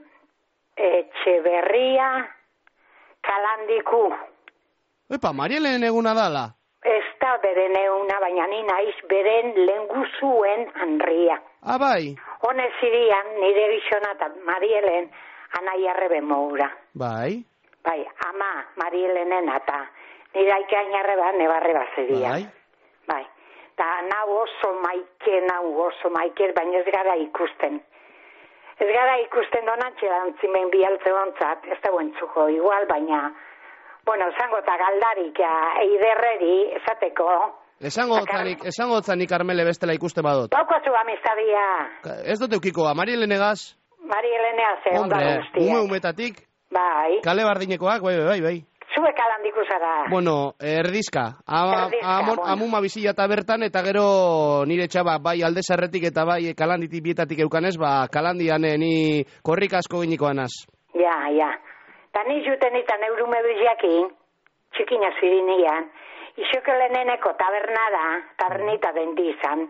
Etxeberria Kalandiku. Epa, Marielen eguna dala? Ez da beren eguna, baina ni naiz beren lenguzuen Andria. Ah, bai? Honez irian, nire gizona eta Marielen anai arrebe moura. Bai? Bai, ama Marielenen eta nire aikain arreba nebarre bazeria. Bai? Bai. Ta nau oso maike, nau oso maike, baina ez gara ikusten. Ez gara ikusten donantxe dantzimen bialtze ontzat, ez da buentzuko igual, baina, bueno, zango eta galdarik, eiderreri, esateko. Esango otzanik, esango otzanik, Carmele, bestela ikusten badot. Daukazu amistadia. Ez dut eukiko, Marielenegaz? Marielena ze, ondaro guztiak. Hombre, ume umetatik? Bai. Kale bardinekoak, bai, bai, bai. Zue kalandiku zara. Bueno, erdizka. Ama, Erdizka, amon, bueno. Amuma bizila eta bertan, eta gero nire txaba, bai aldezarretik eta bai kalanditik bietatik eukanez, ba, kalandian eh, ni korrik asko ginikoanaz. Ja, ja. Ta ni juten itan eurume biziakin, txikina zirinian, isokeleneneko tabernada, tabernita dendizan.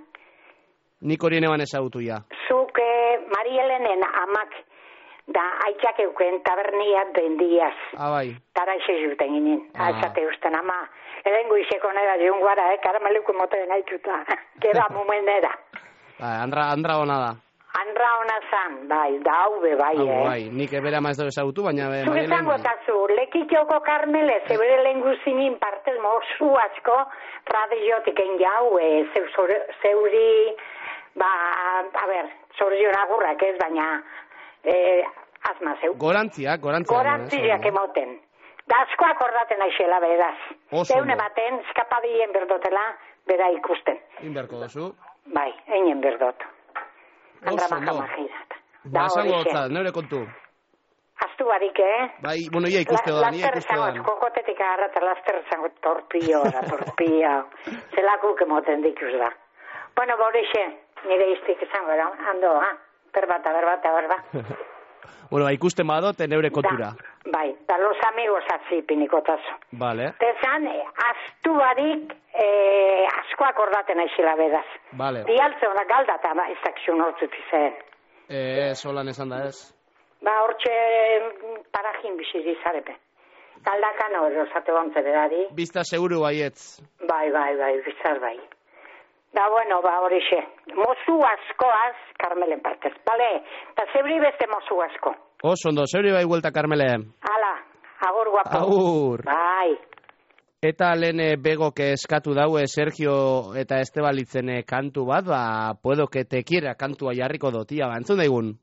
Nik horien eban ezagutu ja. Zuk eh, Marielenen amak da aitzak euken tabernia dendiaz. Ah, bai. Tara iso juten ginen. Ah. Aizate usten ama. Edengo iseko nera jiunguara, eh? Karameluko moten aituta. Gera mumenera. Bai, andra, andra hona da. Andra hona zan, bai, da haube, bai, Hau, eh? bai, nik ebera maiz dugu ezagutu, baina... Be, Zuk izango tazu, lekitioko Karmele, zebere lenguzinin partez mozu asko, radiotik enjau, eh, zeu, zeuri, ba, a ber, zorion agurrak ez, baina, eh, azma zeu. Gorantziak, gorantziak. Gorantziak emoten. Da asko akordaten aixela beraz. Oso Deune ondo. baten, eskapadien berdotela, bera ikusten. Inberko dozu. Bai, einen berdot. Andra Oso maja ondo. majirat. Ba, esango hotzat, neure kontu. Astu barik, eh? Bai, bueno, ia ikuste da, ia ikuste da. Laster kokotetik agarrata, laster zango torpio da, torpio. Zelakuk emoten dikuz da. Bueno, borixe, nire iztik izango da, ando, ha? Berbata, berbata, berba. Bueno, ba, ikusten badot, neure kontura. Bai, da los amigos atzi pinikotazo. Vale. Tezan, eh, astu barik, eh, asko akordaten aixila bedaz. Vale. Dialtze honak galdata, ez dakizun hortzut izan. Eh, solan esan da ez. Ba, hortxe parajin biziz izarepe. Galdakan hori osate bontze berari. Bizta seguru baietz. Bai, bai, bai, bizar bai. Da, bueno, ba, horixe. Mozu askoaz, Carmelen partez. Bale, eta zebri beste mozu asko. Oso ondo, zeuri bai vuelta, Carmele. Hala, agur guapo. Agur. Bai. Eta lehen begok eskatu daue Sergio eta Estebalitzen kantu bat, ba, puedo que te quiera kantua jarriko dotia, bantzun daigun.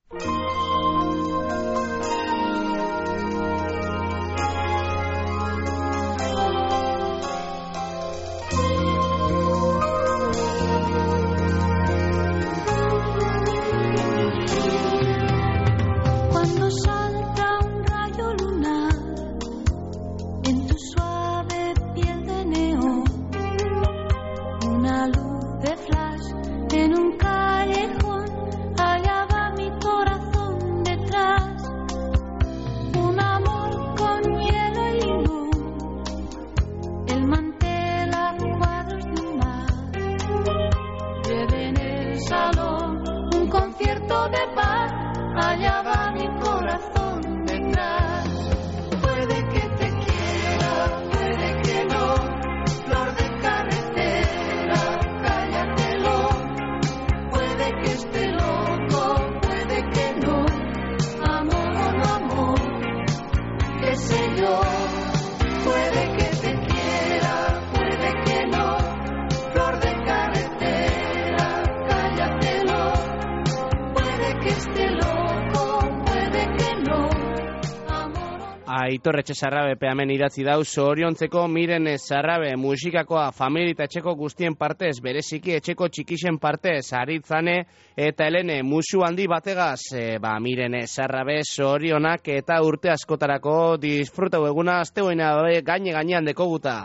Aitor Etxezarrabe peamen idatzi dau, zoriontzeko miren Zarrabe musikakoa familia eta etxeko guztien partez, bereziki etxeko txikixen partez, aritzane eta helene musu handi bategaz, e, ba miren Zarrabe zorionak eta urte askotarako disfrutau eguna aztegoina gaine gainean dekoguta.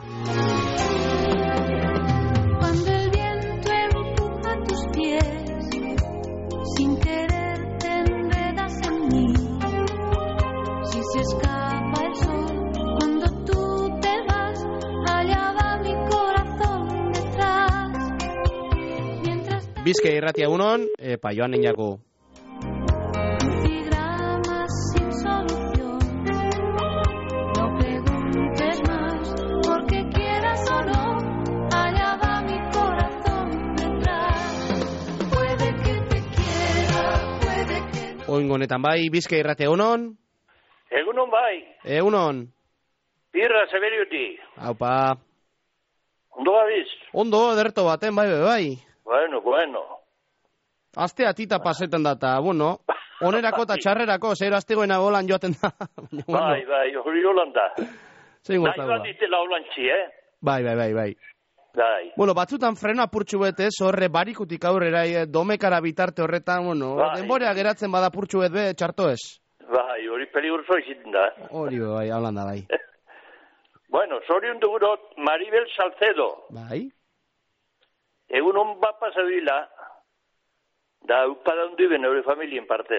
Bizkai irratia egunon, epa joan ninjaku. Oingonetan bai, Bizkai irratia egunon. Egunon bai. Egunon. Irra Zeberiuti. Aupa. Ondo gabiz? Ondo, ederto baten bai, bai, bai. Bueno, bueno. Azte atita pasetan data, bueno, onerako eta txarrerako, zer aztegoena holan joaten da. Bai, bai, hori holan da. Zein gozatu da. Nahi bat ditela holantzi, eh? Bai, bai, bai, bai. Bai. Bueno, batzutan freno apurtxu betez, horre barikutik aurrera, domekara bitarte horretan, bueno, bai. Denborea geratzen bada apurtxu bet be, txarto ez. Bai, hori peligurzo iziten da. Hori bai, haulan da, bai. Bueno, zorion dugurot, Maribel Salcedo. Bai. Egun hon bat pasadila, da upada hundi ben hori familien partez.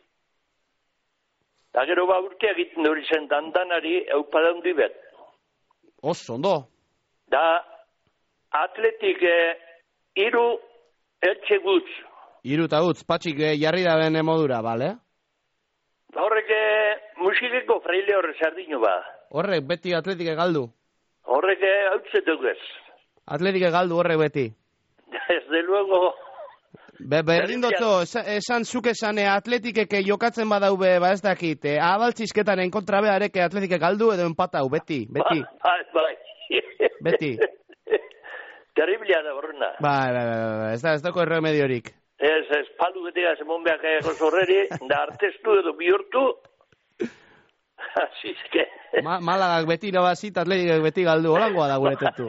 Da gero ba urtea egiten hori zen dandanari upada hundi bet. Oso, ondo. Da atletik eh, iru eltxe gutz. Iru eta gutz, patxik eh, jarri da bene modura, bale? Horrek eh, musikeko fraile horre sardinu ba. Horrek beti atletik egaldu. Horrek eh, hautzetuk ez. Atletik egaldu horrek beti. Desde luego... Be, berdin dotzo, esan zuk esan atletikeke jokatzen badau be, ba ez dakit, e, abaltzizketan enkontra behareke atletikek galdu edo empatau, beti, beti. Bai, bai. Beti. Terriblia da horrena. Bai, bai, bai, ez da, ez dako erremediorik. Ez, ez, palu betea zemon behar gaiako zorreri, da artestu edo bihurtu. Así es que... Ma, Malagak beti nabazit, atletikek beti galdu, holangoa da guretetu.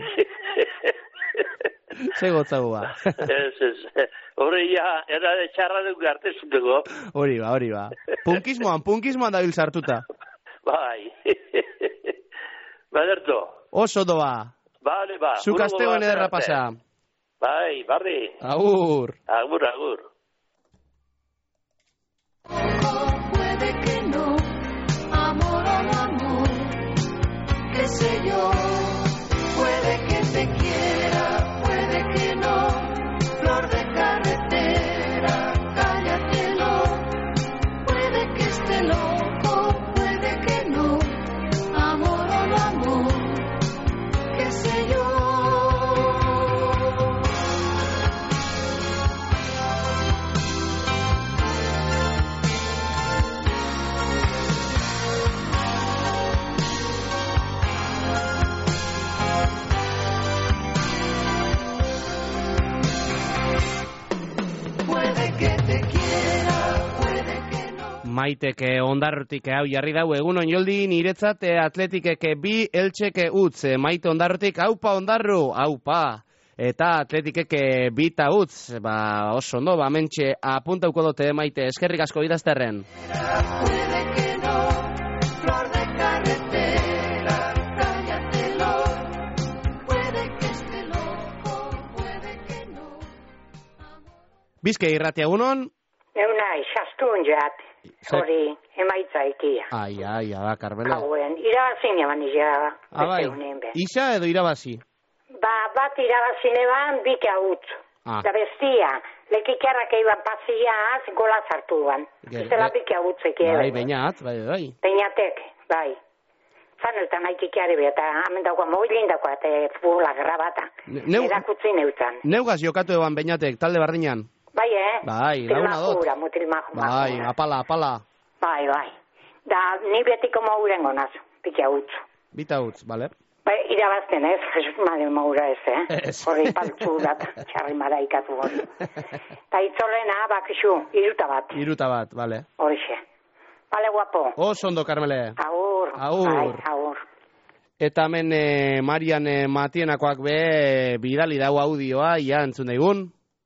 Ze gotzago ba. Ez, ez. Hori ja, era de txarra duk artezuteko. Hori ba, hori ba. Punkismoan, punkismoan da biltzartuta. Bai. Baderto. Oso doa. Bale, ba. Zuk astegoen ederra pasa. Bai, barri. Agur. Agur, agur. Puede que no, amor o no amor, qué sé yo, puede que te quiera. Flor de carretera, cállatelo. Puede que esté loco, puede que no. Amor o no amor, qué sé yo. maiteke ondarrutik hau jarri dau, egunon joldi, niretzat atletikeke bi eltseke utz, maite ondarrutik, haupa ondarru, haupa. Eta atletikeke bita utz, ba oso ondo, ba mentxe apuntauko dote maite, eskerrik asko idazterren. Puede que no, flor de carretera, cállatelo, puede que esté loco, puede que no. Bizke irratia egunon? Euna, isastun jat, hori, emaitza ikia. Ai, ai, da, Carmela. Hauen, irabazin eman izia. Abai, isa edo irabazi? Ba, bat irabazine ban, bike hautz. Ah. Da bestia, lekikarrak eiban paziaz, gola zartuan. Izela bike hautzek ebe. Bai, bainat, bai, bai. Peinatek, bai. Zaneltan aikikiare be, eta hamen dagoa mobilin dagoa, eta futbola grabata. Erakutzi neutzan. Neugaz jokatu eban bainatek, talde bardinan. Bai, eh? Bai, launa dot. Mutil mutil mahura. Bai, apala, apala. Bai, bai. Da, ni betiko mauren gonaz, bike hautz. Bita utz, bale. Bai, irabazten ez, Jesus mare maura ez, eh? Ez. Hori paltzu dat, txarri maraikatu hori. Ta itzolena, bakixu, iruta bat. Iruta bat, bale. Horixe. Bale, guapo. Oso ondo, Carmele. Agur. Agur. Bai, agur. Eta hemen eh, Marian eh, Matienakoak be eh, bidali dau audioa, ia entzun daigun.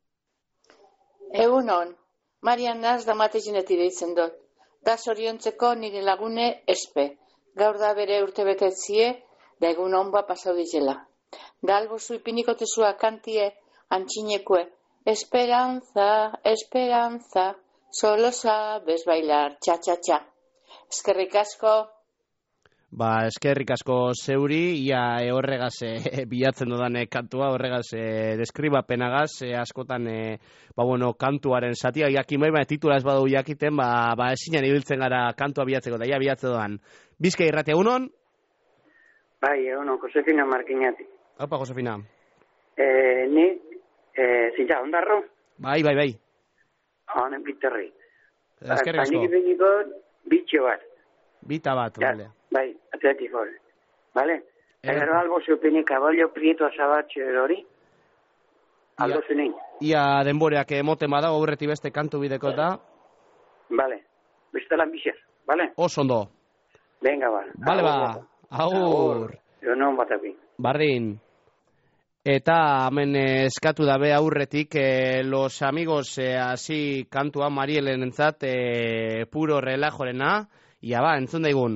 Egunon, Marian naz da matezinet ideitzen dut. Da zoriontzeko nire lagune espe. Gaur da bere urte betetzie, da egun honba pasau dizela. Da albozu ipiniko tesua kantie, antxinekue, esperanza, esperanza, solo sabes bailar, txa, txa, txa. Eskerrik asko. Ba, eskerrik asko zeuri, ia e, horregaz e, bilatzen dudan e, kantua, horregaz e, deskribapenagaz, e, askotan e, ba, bueno, kantuaren satia, jakin bai, ba, titula ez badu jakiten, ba, ba esinan ibiltzen gara kantua bilatzeko, da ia bilatzen dudan. Bizka irratia egunon? Bai, egunon, Josefina Markinati. Opa, Josefina. Eh, ni, eh, zintza, ondarro? Bai, bai, bai. Honen biterri. Eskerrik asko. Panik beniko bitxo bat. Bita bat, ja, vale. Bai, atletik hori. Vale? Eh. Ero albo zupini kaballo prieto azabatxo erori. Aldo zenin. Ia denboreak emoten badago aurreti beste kantu bideko eta. Vale. Bestalan bizar, vale? Oso ondo. Venga, ba. Vale, ba. Aur. Yo non batapi. Bardin. Eta hemen eskatu dabe aurretik eh, los amigos eh, así kantua Marielen entzat eh, puro relajorena. Ia ba, entzun daigun.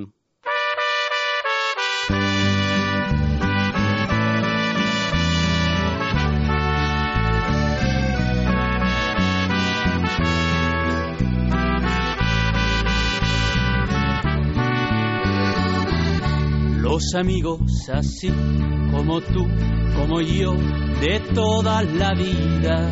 Los amigos así como tú, como yo, de toda la vida,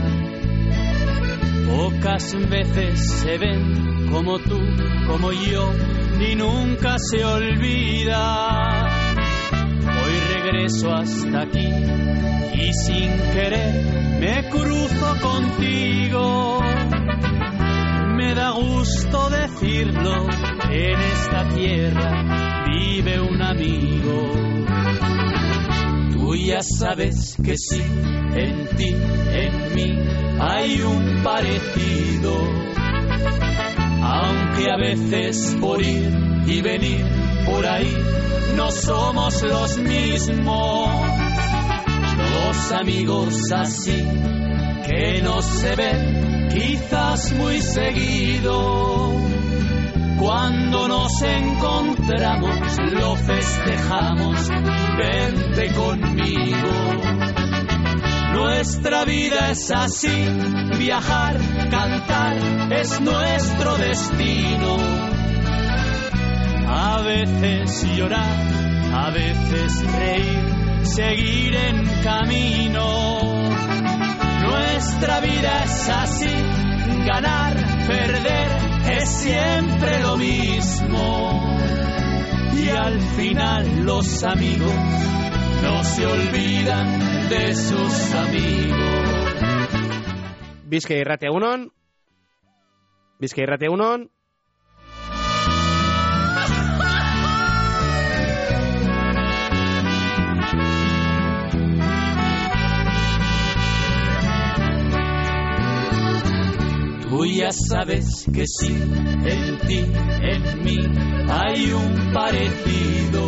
pocas veces se ven como tú, como yo, ni nunca se olvida. Hoy regreso hasta aquí y sin querer me cruzo contigo. Me da gusto decirlo, en esta tierra vive un amigo. Tú ya sabes que sí, en ti, en mí hay un parecido. Aunque a veces por ir y venir por ahí no somos los mismos. Los amigos así que no se ven quizás muy seguido. Cuando nos encontramos lo festejamos, vente conmigo. Nuestra vida es así, viajar, cantar, es nuestro destino. A veces llorar, a veces reír, seguir en camino. Nuestra vida es así, ganar, perder, es siempre lo mismo. Y al final los amigos no se olvidan de sus amigos. Bizka irratia egunon. Bizka irratia egunon. Tú Ya sabes que sí, en ti, en mí hay un parecido.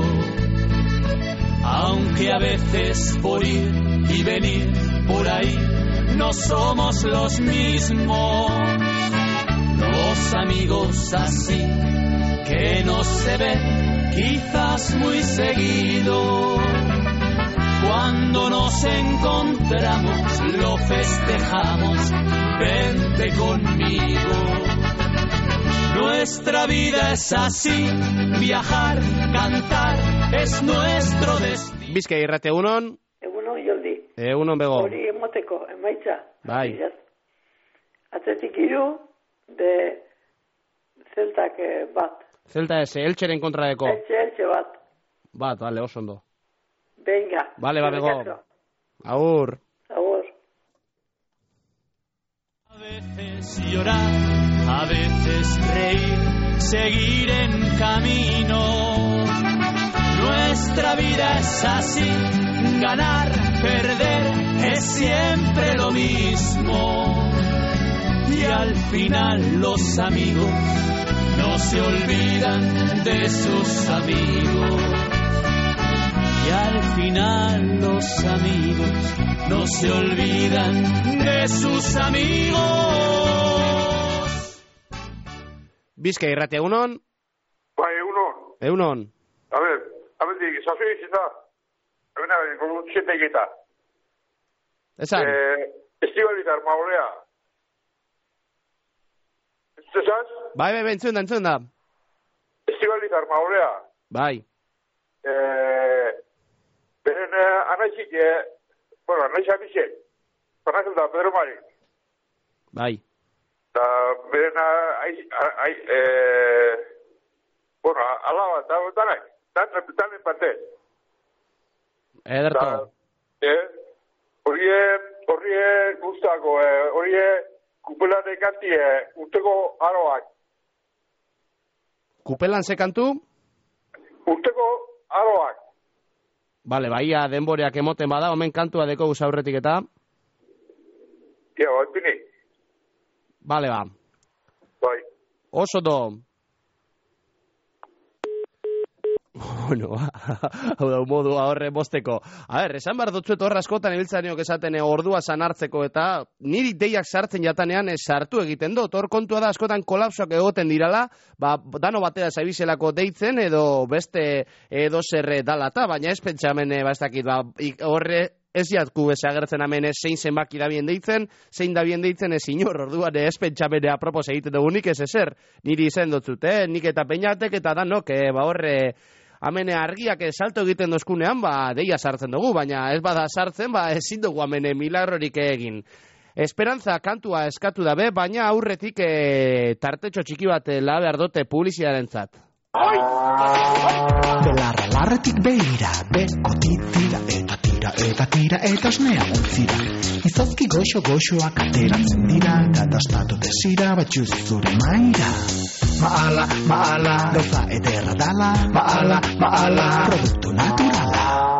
Aunque a veces por ir y venir por ahí no somos los mismos. Dos amigos así que no se ven quizás muy seguido. Cuando nos encontramos lo festejamos, vente conmigo. Nuestra vida es así, viajar, cantar, es nuestro destino. Bizkai irrate egunon. Egunon, Joldi. Egunon, bego. Hori emoteko, emaitza. Bai. Atletik iru, de Zeltak bat. Zelta ez, Eltxeren kontradeko. Eltxe, eltxe bat. Bat, vale, oso ondo. Venga. Vale, ba, bego. Agur. Agur. A veces llorar, a veces reír, seguir en camino. Nuestra vida es así, ganar, perder, es siempre lo mismo. Y al final los amigos no se olvidan de sus amigos. Y al final los amigos no se olvidan de sus amigos. Bizkai irrate egunon. Bai, egunon. Egunon. A ver, a ver, zazue izan da. A ver, a ver, con un siete egita. Esan. Eh, Estibalitar, maolea. ¿Estás? Bai, bai, bai, entzun da, entzun da. Estibalitar, maolea. Bai. Eh, beren eh, anaizik, eh, bueno, anaiz abizek. Panazel da, Pedro Mari. Bai. Da, beren, aiz, aiz, eh, bueno, alaba, da, danak, dan, danen parte. Ederto. Eh, horrie, horrie guztako, eh, horrie kupelate kanti, eh, urteko aroak. Kupelan ze kantu? Urteko aroak. Bale, baia denboreak emoten bada, omen kantua deko guz aurretik eta... Ia, bai, pini. Bale, ba. Bai. Oso do. Bueno, hau da, modua horre bosteko. A ber, esan behar dutzuet horra askotan ibiltzaniok esaten ordua sanartzeko eta niri deiak sartzen jatanean sartu egiten dut. Hor kontua da askotan kolapsoak egoten dirala, ba, dano batera zaibizelako deitzen edo beste edo zerre dalata, baina ez pentsamen, ba, ez dakit, ba, horre ez jatku bezagertzen amene zein zenbaki da bien deitzen, zein da bien deitzen ez inor, orduan ez pentsamene apropos egiten dugunik ez ezer, niri izen dutzut, eh? Nik eta peinatek eta danok, eh, ba horre, amene argiak salto egiten dozkunean, ba, deia sartzen dugu, baina ez bada sartzen, ba, ezin dugu amene milagrorik egin. Esperantza kantua eskatu dabe, baina aurretik e, tartetxo txiki bat labe ardote publizidaren zat. Belarra larretik behira, beko titira, eta tira, eta tira, eta osnea utzira. Izozki goxo-goxoak ateratzen dira, gatastatu desira, batxuz zure maira. Maala, maala, gauza ederra dala, maala, maala, produktu naturala.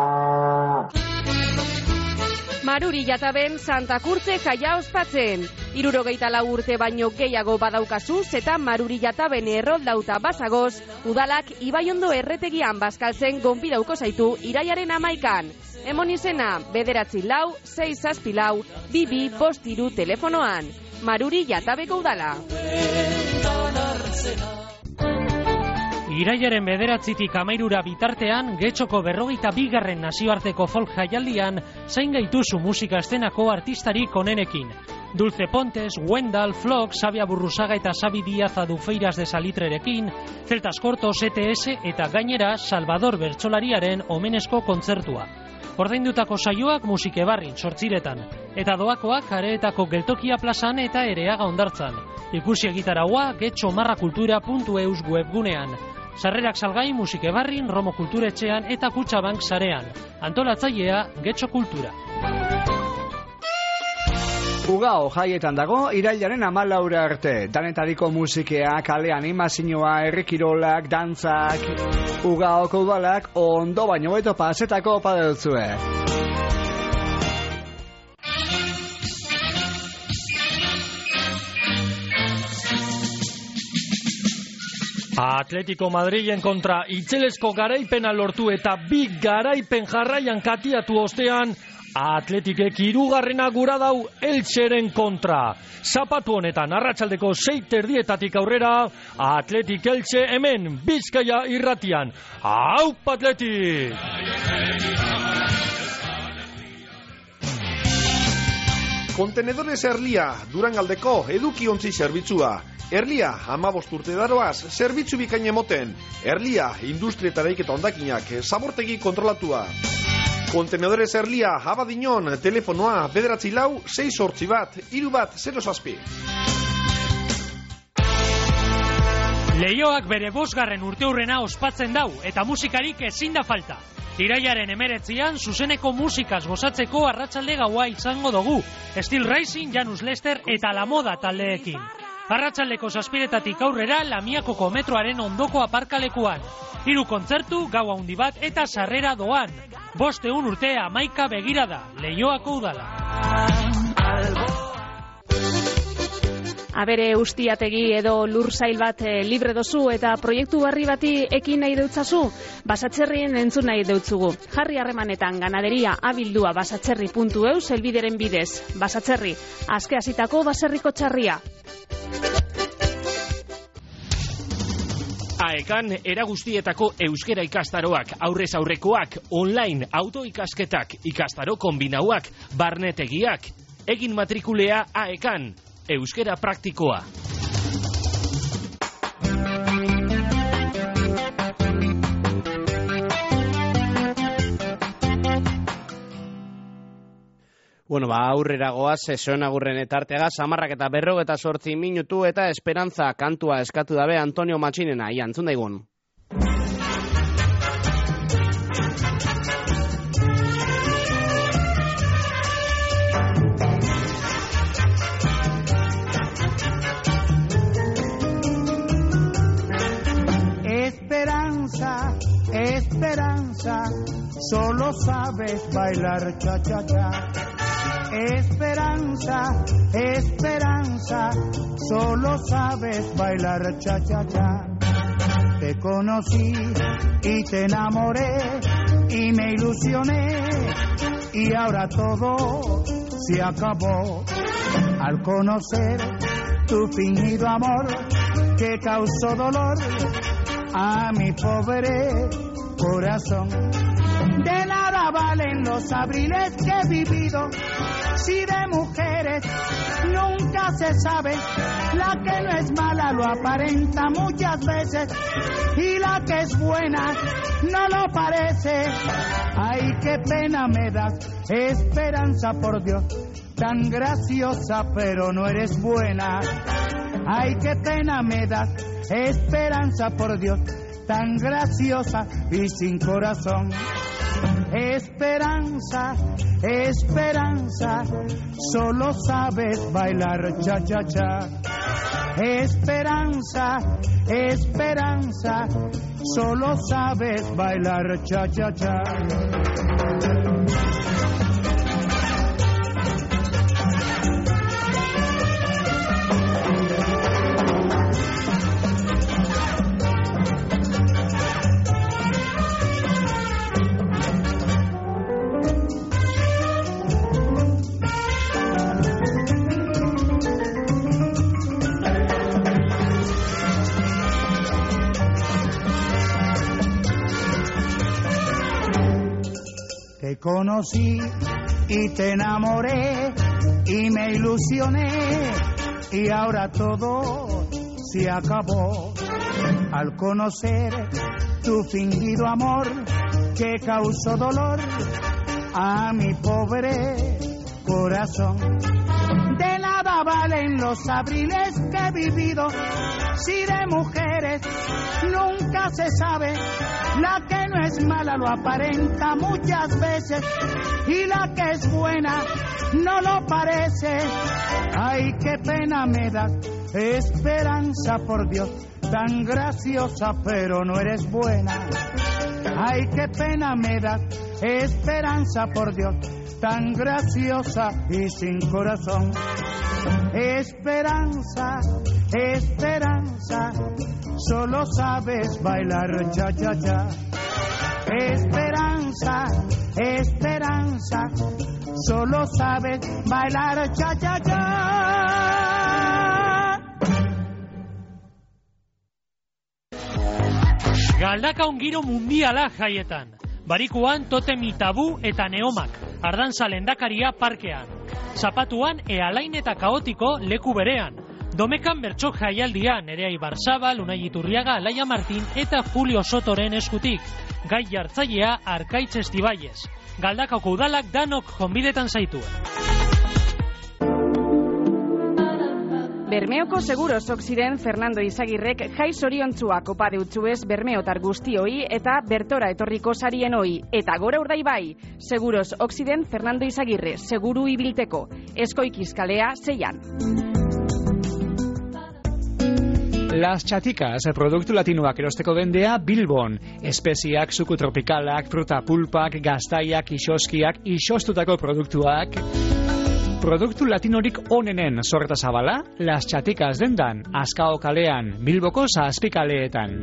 Maruri jataben Santa Kurtze jaia ospatzen. Hirurogeita lau urte baino gehiago badaukazuz eta Maruri jataben erroldauta bazagoz, udalak Ibaiondo erretegian bazkaltzen gonbidauko zaitu iraiaren amaikan. Emon izena, bederatzi lau, sei zazpi lau, bibi bost hiru telefonoan. Maruri jatabeko udala. Iraiaren bederatzitik amairura bitartean, Getxoko berrogeita bigarren nazioarteko folk jaialdian, zain gaituzu musika estenako artistarik onenekin. Dulce Pontes, Wendal, Flock, Sabia Burrusaga eta Sabi Diaz Adufeiras de Salitrerekin, Celtas Cortos, E T S eta gainera Salvador Bertsolariaren omenezko kontzertua. Ordaindutako saioak Musikebarrin sortziretan, eta doakoak Areetako Geltokia plazan eta Ereaga hondartzan. Ikusi egitaraua getxomarrakultura puntu eus webgunean. Sarrerak salgai Musikebarrin, Romo Kulturetxean eta Kutxabank sarean. Antolatzailea Getxo Kultura. Ugao jaietan dago irailaren amalaura arte. Danetariko musikea, kale animazioa, herrikirolak, dantzak. Ugaoko udalak ondo baino beto pasetako padeltzue. Atletico Madrilen kontra itzelezko garaipena lortu eta bi garaipen jarraian katiatu ostean, Atletikek hirugarrena gura dau Elcheren kontra. Zapatu honetan arratsaldeko sei terdietatik aurrera, Atletik Elche hemen Bizkaia irratian. Aupa Atletik! Kontenedores Erlia, Durangaldeko edukiontzi zerbitzua. Erlia, hamabost urte daroaz, zerbitzu bikain emoten. Erlia, industria eta daiketa ondakinak, zabortegi kontrolatua. Kontenedores Erlia, Abadiñon, telefonoa, bederatzi lau, sei sortzi bat, hiru bat, zero zazpi. Leioak bere bosgarren urteurrena ospatzen dau, eta musikarik ezin da falta. Irailaren emeretzian, zuzeneko musikaz gozatzeko arratsalde gaua izango dugu. Steel Rising, Janus Lester eta La Moda taldeekin. Arratsaldeko zazpiretatik aurrera Lamiakoko metroaren ondoko aparkalekuan. Hiru kontzertu, gau handi bat eta sarrera doan. Bosteun urte hamaika begirada, Leioako udala. Abere ustiategi edo lursail bat e, libre dozu eta proiektu barri bati ekin nahi deutzazu, Basatxerrien entzun nahi deutzugu. Jarri harremanetan ganaderia abildua basatxerri puntu eus elbideren bidez. Basatxerri, aske hasitako baserriko txarria. Aekan era guztietako euskera ikastaroak, aurrez aurrekoak, online autoikasketak, ikastaro kombinauak, barnetegiak. Egin matrikulea Aekan. Euskera praktikoa. Bueno, ba, aurrera goaz, sesoen agurren etartega, samarrak eta berrog eta sortzi minutu eta esperantza kantua eskatu dabe Antonio Matxinena, ia, entzun daigun. Esperanza, esperanza, solo sabes bailar cha-cha-cha. Esperanza, esperanza, solo sabes bailar cha-cha-cha. Te conocí y te enamoré y me ilusioné y ahora todo se acabó al conocer tu fingido amor que causó dolor a mi pobre corazón. De nada valen los abriles que he vivido, si de mujeres nunca se sabe. La que no es mala lo aparenta muchas veces y la que es buena no lo parece. Ay, qué pena me das, esperanza, por Dios, tan graciosa pero no eres buena. Ay, qué pena me das, esperanza, por Dios, tan graciosa y sin corazón. Esperanza, esperanza, solo sabes bailar cha-cha-cha. Esperanza, esperanza, solo sabes bailar cha-cha-cha. Te conocí y te enamoré y me ilusioné y ahora todo se acabó al conocer tu fingido amor que causó dolor a mi pobre corazón. De nada valen los abriles que he vivido, si de mujeres nunca se sabe. La que no es mala lo aparenta muchas veces y la que es buena no lo parece. Ay, qué pena me das, esperanza, por Dios, tan graciosa pero no eres buena. Ay, qué pena me das, esperanza, por Dios, tan graciosa y sin corazón. Esperanza, esperanza, solo sabes bailar cha-cha-cha. Esperanza, esperanza, solo sabes bailar cha-cha-cha. Galdakaun giro mundiala jaietan. Barikuan totemi tabu eta neomak. Ardantza lendakaria parkean. Zapatuan ealain eta kaotiko leku berean. Domekan bertxok jaialdia Nerea Ibarzabal, Unai Iturriaga, Alaia Martin eta Julio Sotoren eskutik. Gai jartzailea Arkaitz Estibaiez. Galdakako udalak danok jonbidetan zaituen. Bermeoko segurosok ziren Fernando Izagirrek jai zoriontzuak opa deutzuez bermeotar guztioi eta bertora etorriko sarien hoi. Eta gora urdaibai, seguros oksiden Fernando Izagirre, seguru ibilteko. Eskoikizkalea zeian. Las Chaticas, produktu latinoak erosteko dendea Bilbon. Espeziak, suku tropikalak, fruta pulpak, gaztaiak, isoskiak, isostutako produktuak. Produktu latinorik onenen sorta zabala, Las Chaticas dendan, Azkao kalean, Bilboko zazpikaleetan.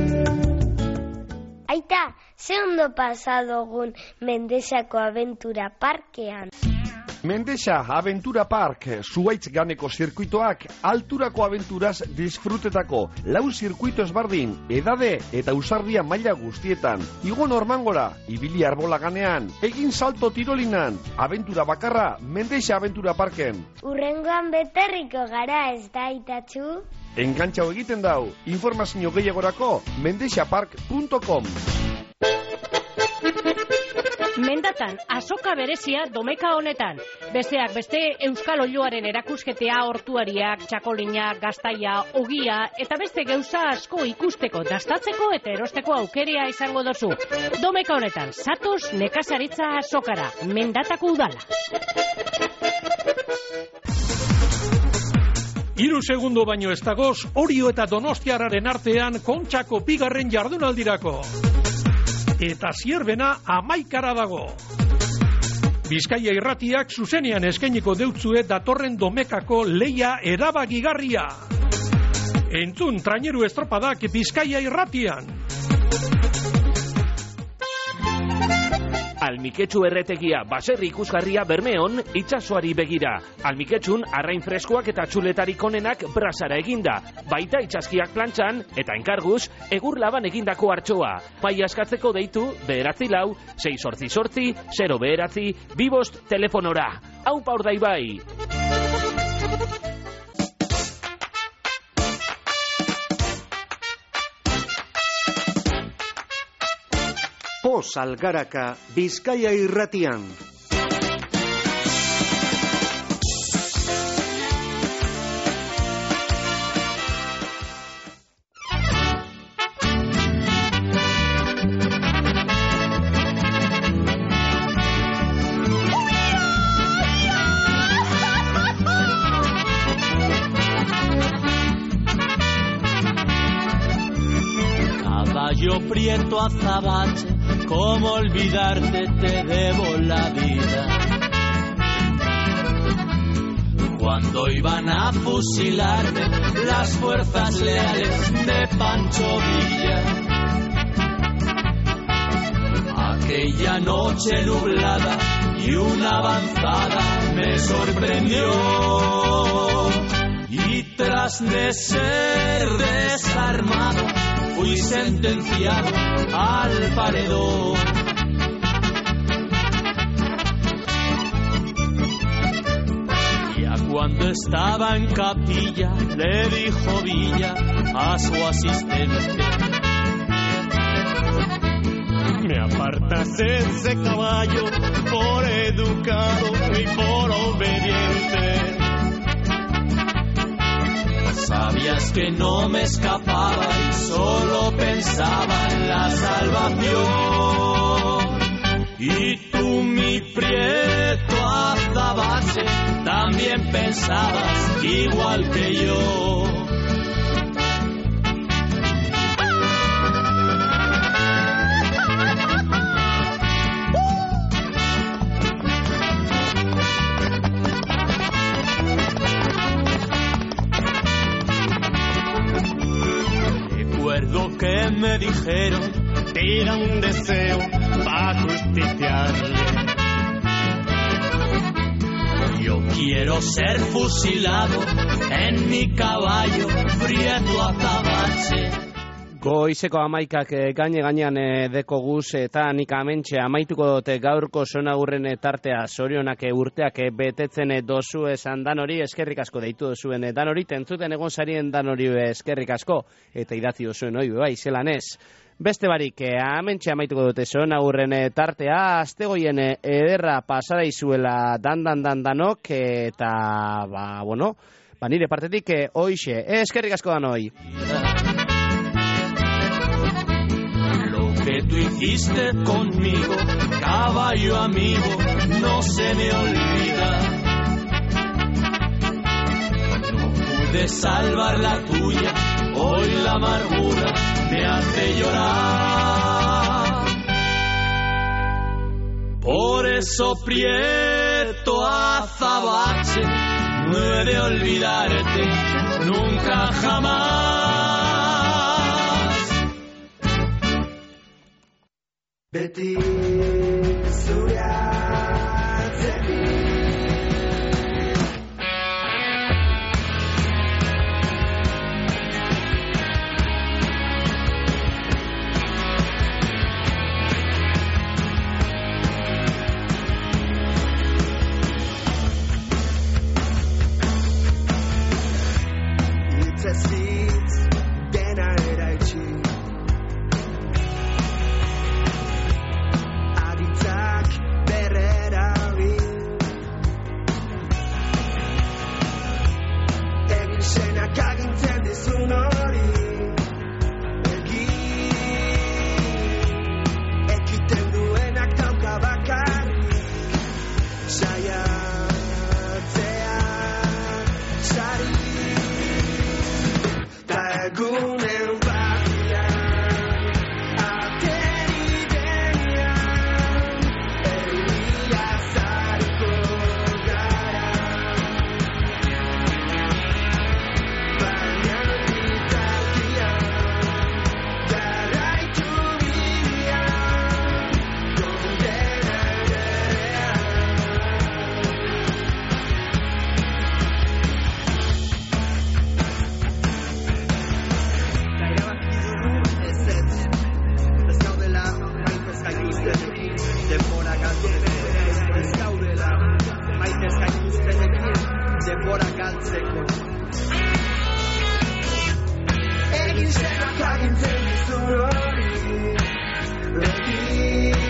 Aita, ze ondo pasadogun Mendexako Aventura Parkean. Mendexa Aventura Park, zuaitz ganeko zirkuitoak, alturako aventuraz disfrutetako, lau zirkuito ezbardin, edade eta usardia maila guztietan. Igo normangora, ibili arbola ganean, egin salto tirolinan, aventura bakarra, Mendexa Aventura Parken. Urrengoan beterriko gara ez da itatxu? Engantxau egiten dau, informazio gehiagorako, mendexapark punto com. Mendatan, azoka berezia domeka honetan. Besteak beste Euskal Oiloaren erakusketea, hortuariak, txakolinak, gaztaia, ogia, eta beste gauza asko ikusteko, dastatzeko eta erosteko aukerea izango dozu. Domeka honetan, zatoz nekazaritza azokara, Mendatako udala. Hiru segundo baino ez dagoz, Orio eta Donostiarraren artean Kontxako bigarren jardunaldirako. Eta zierbena amaikara dago. Bizkaia irratiak zuzenean eskainiko deutzue datorren domekako leia erabagigarria. Entzun traineru estropadak Bizkaia irratian. Almiketxu erretegia baserri ikusgarria Bermeon itsasoari begira. Almiketxun arrain freskoak eta txuletarik onenak brasara eginda. Baita itsaskiak plantxan eta enkarguz egur laban egindako hartxoa. Pai askatzeko deitu bederatzi lau, sei sortzi sortzi, zero bederatzi, bibost telefonora. Aupa Urdaibai! Poz Algaraka, Bizkaia irratian. Caballo prieto azabache, ¿cómo olvidarte? Te debo la vida. Cuando iban a fusilarme las fuerzas leales de Pancho Villa, aquella noche nublada y una avanzada me sorprendió, y tras de ser desarmado fui sentenciado al paredón. Ya cuando estaba en capilla le dijo Villa a su asistente: me apartas ese caballo por educado y por obediente. Sabías que no me escapaba y solo pensaba en la salvación. Y tú, mi prieto azabache, también pensabas igual que yo. me dijeron, tira un deseo para justiciarle. Yo quiero ser fusilado en mi caballo prieto azabache. Goizeko amaikak gaine gainean deko guz eta nik amentxe amaituko dute gaurko sonagurren tartea zorionak urteak betetzen dozu esan danori, eskerrik asko deitu dozuen danori, tentzuten egon sarien danori eskerrik asko, eta idatzi dozuen hoi, bai, zelan ez. Beste barik, amentxe amaituko dute sonagurren tartea, astegoien ederra pasara izuela dan-dan danok, eta, ba, bueno, ba, nire partetik, hoixe, eskerrik asko danoi. Que tú hiciste conmigo, caballo amigo, no se me olvida. No pude salvar la tuya, hoy la amargura me hace llorar. Por eso prieto azabache, no he de olvidarte nunca jamás. Beti zure atzetik Hitzez hitz dena eraitsi agintzen dizun hori egi ekiten duenak dauka bakarrik saiatzea sari ta egunen batian ateri denean erria zariko gara denbora galtzeko egin zenak agintzen dizun hori beti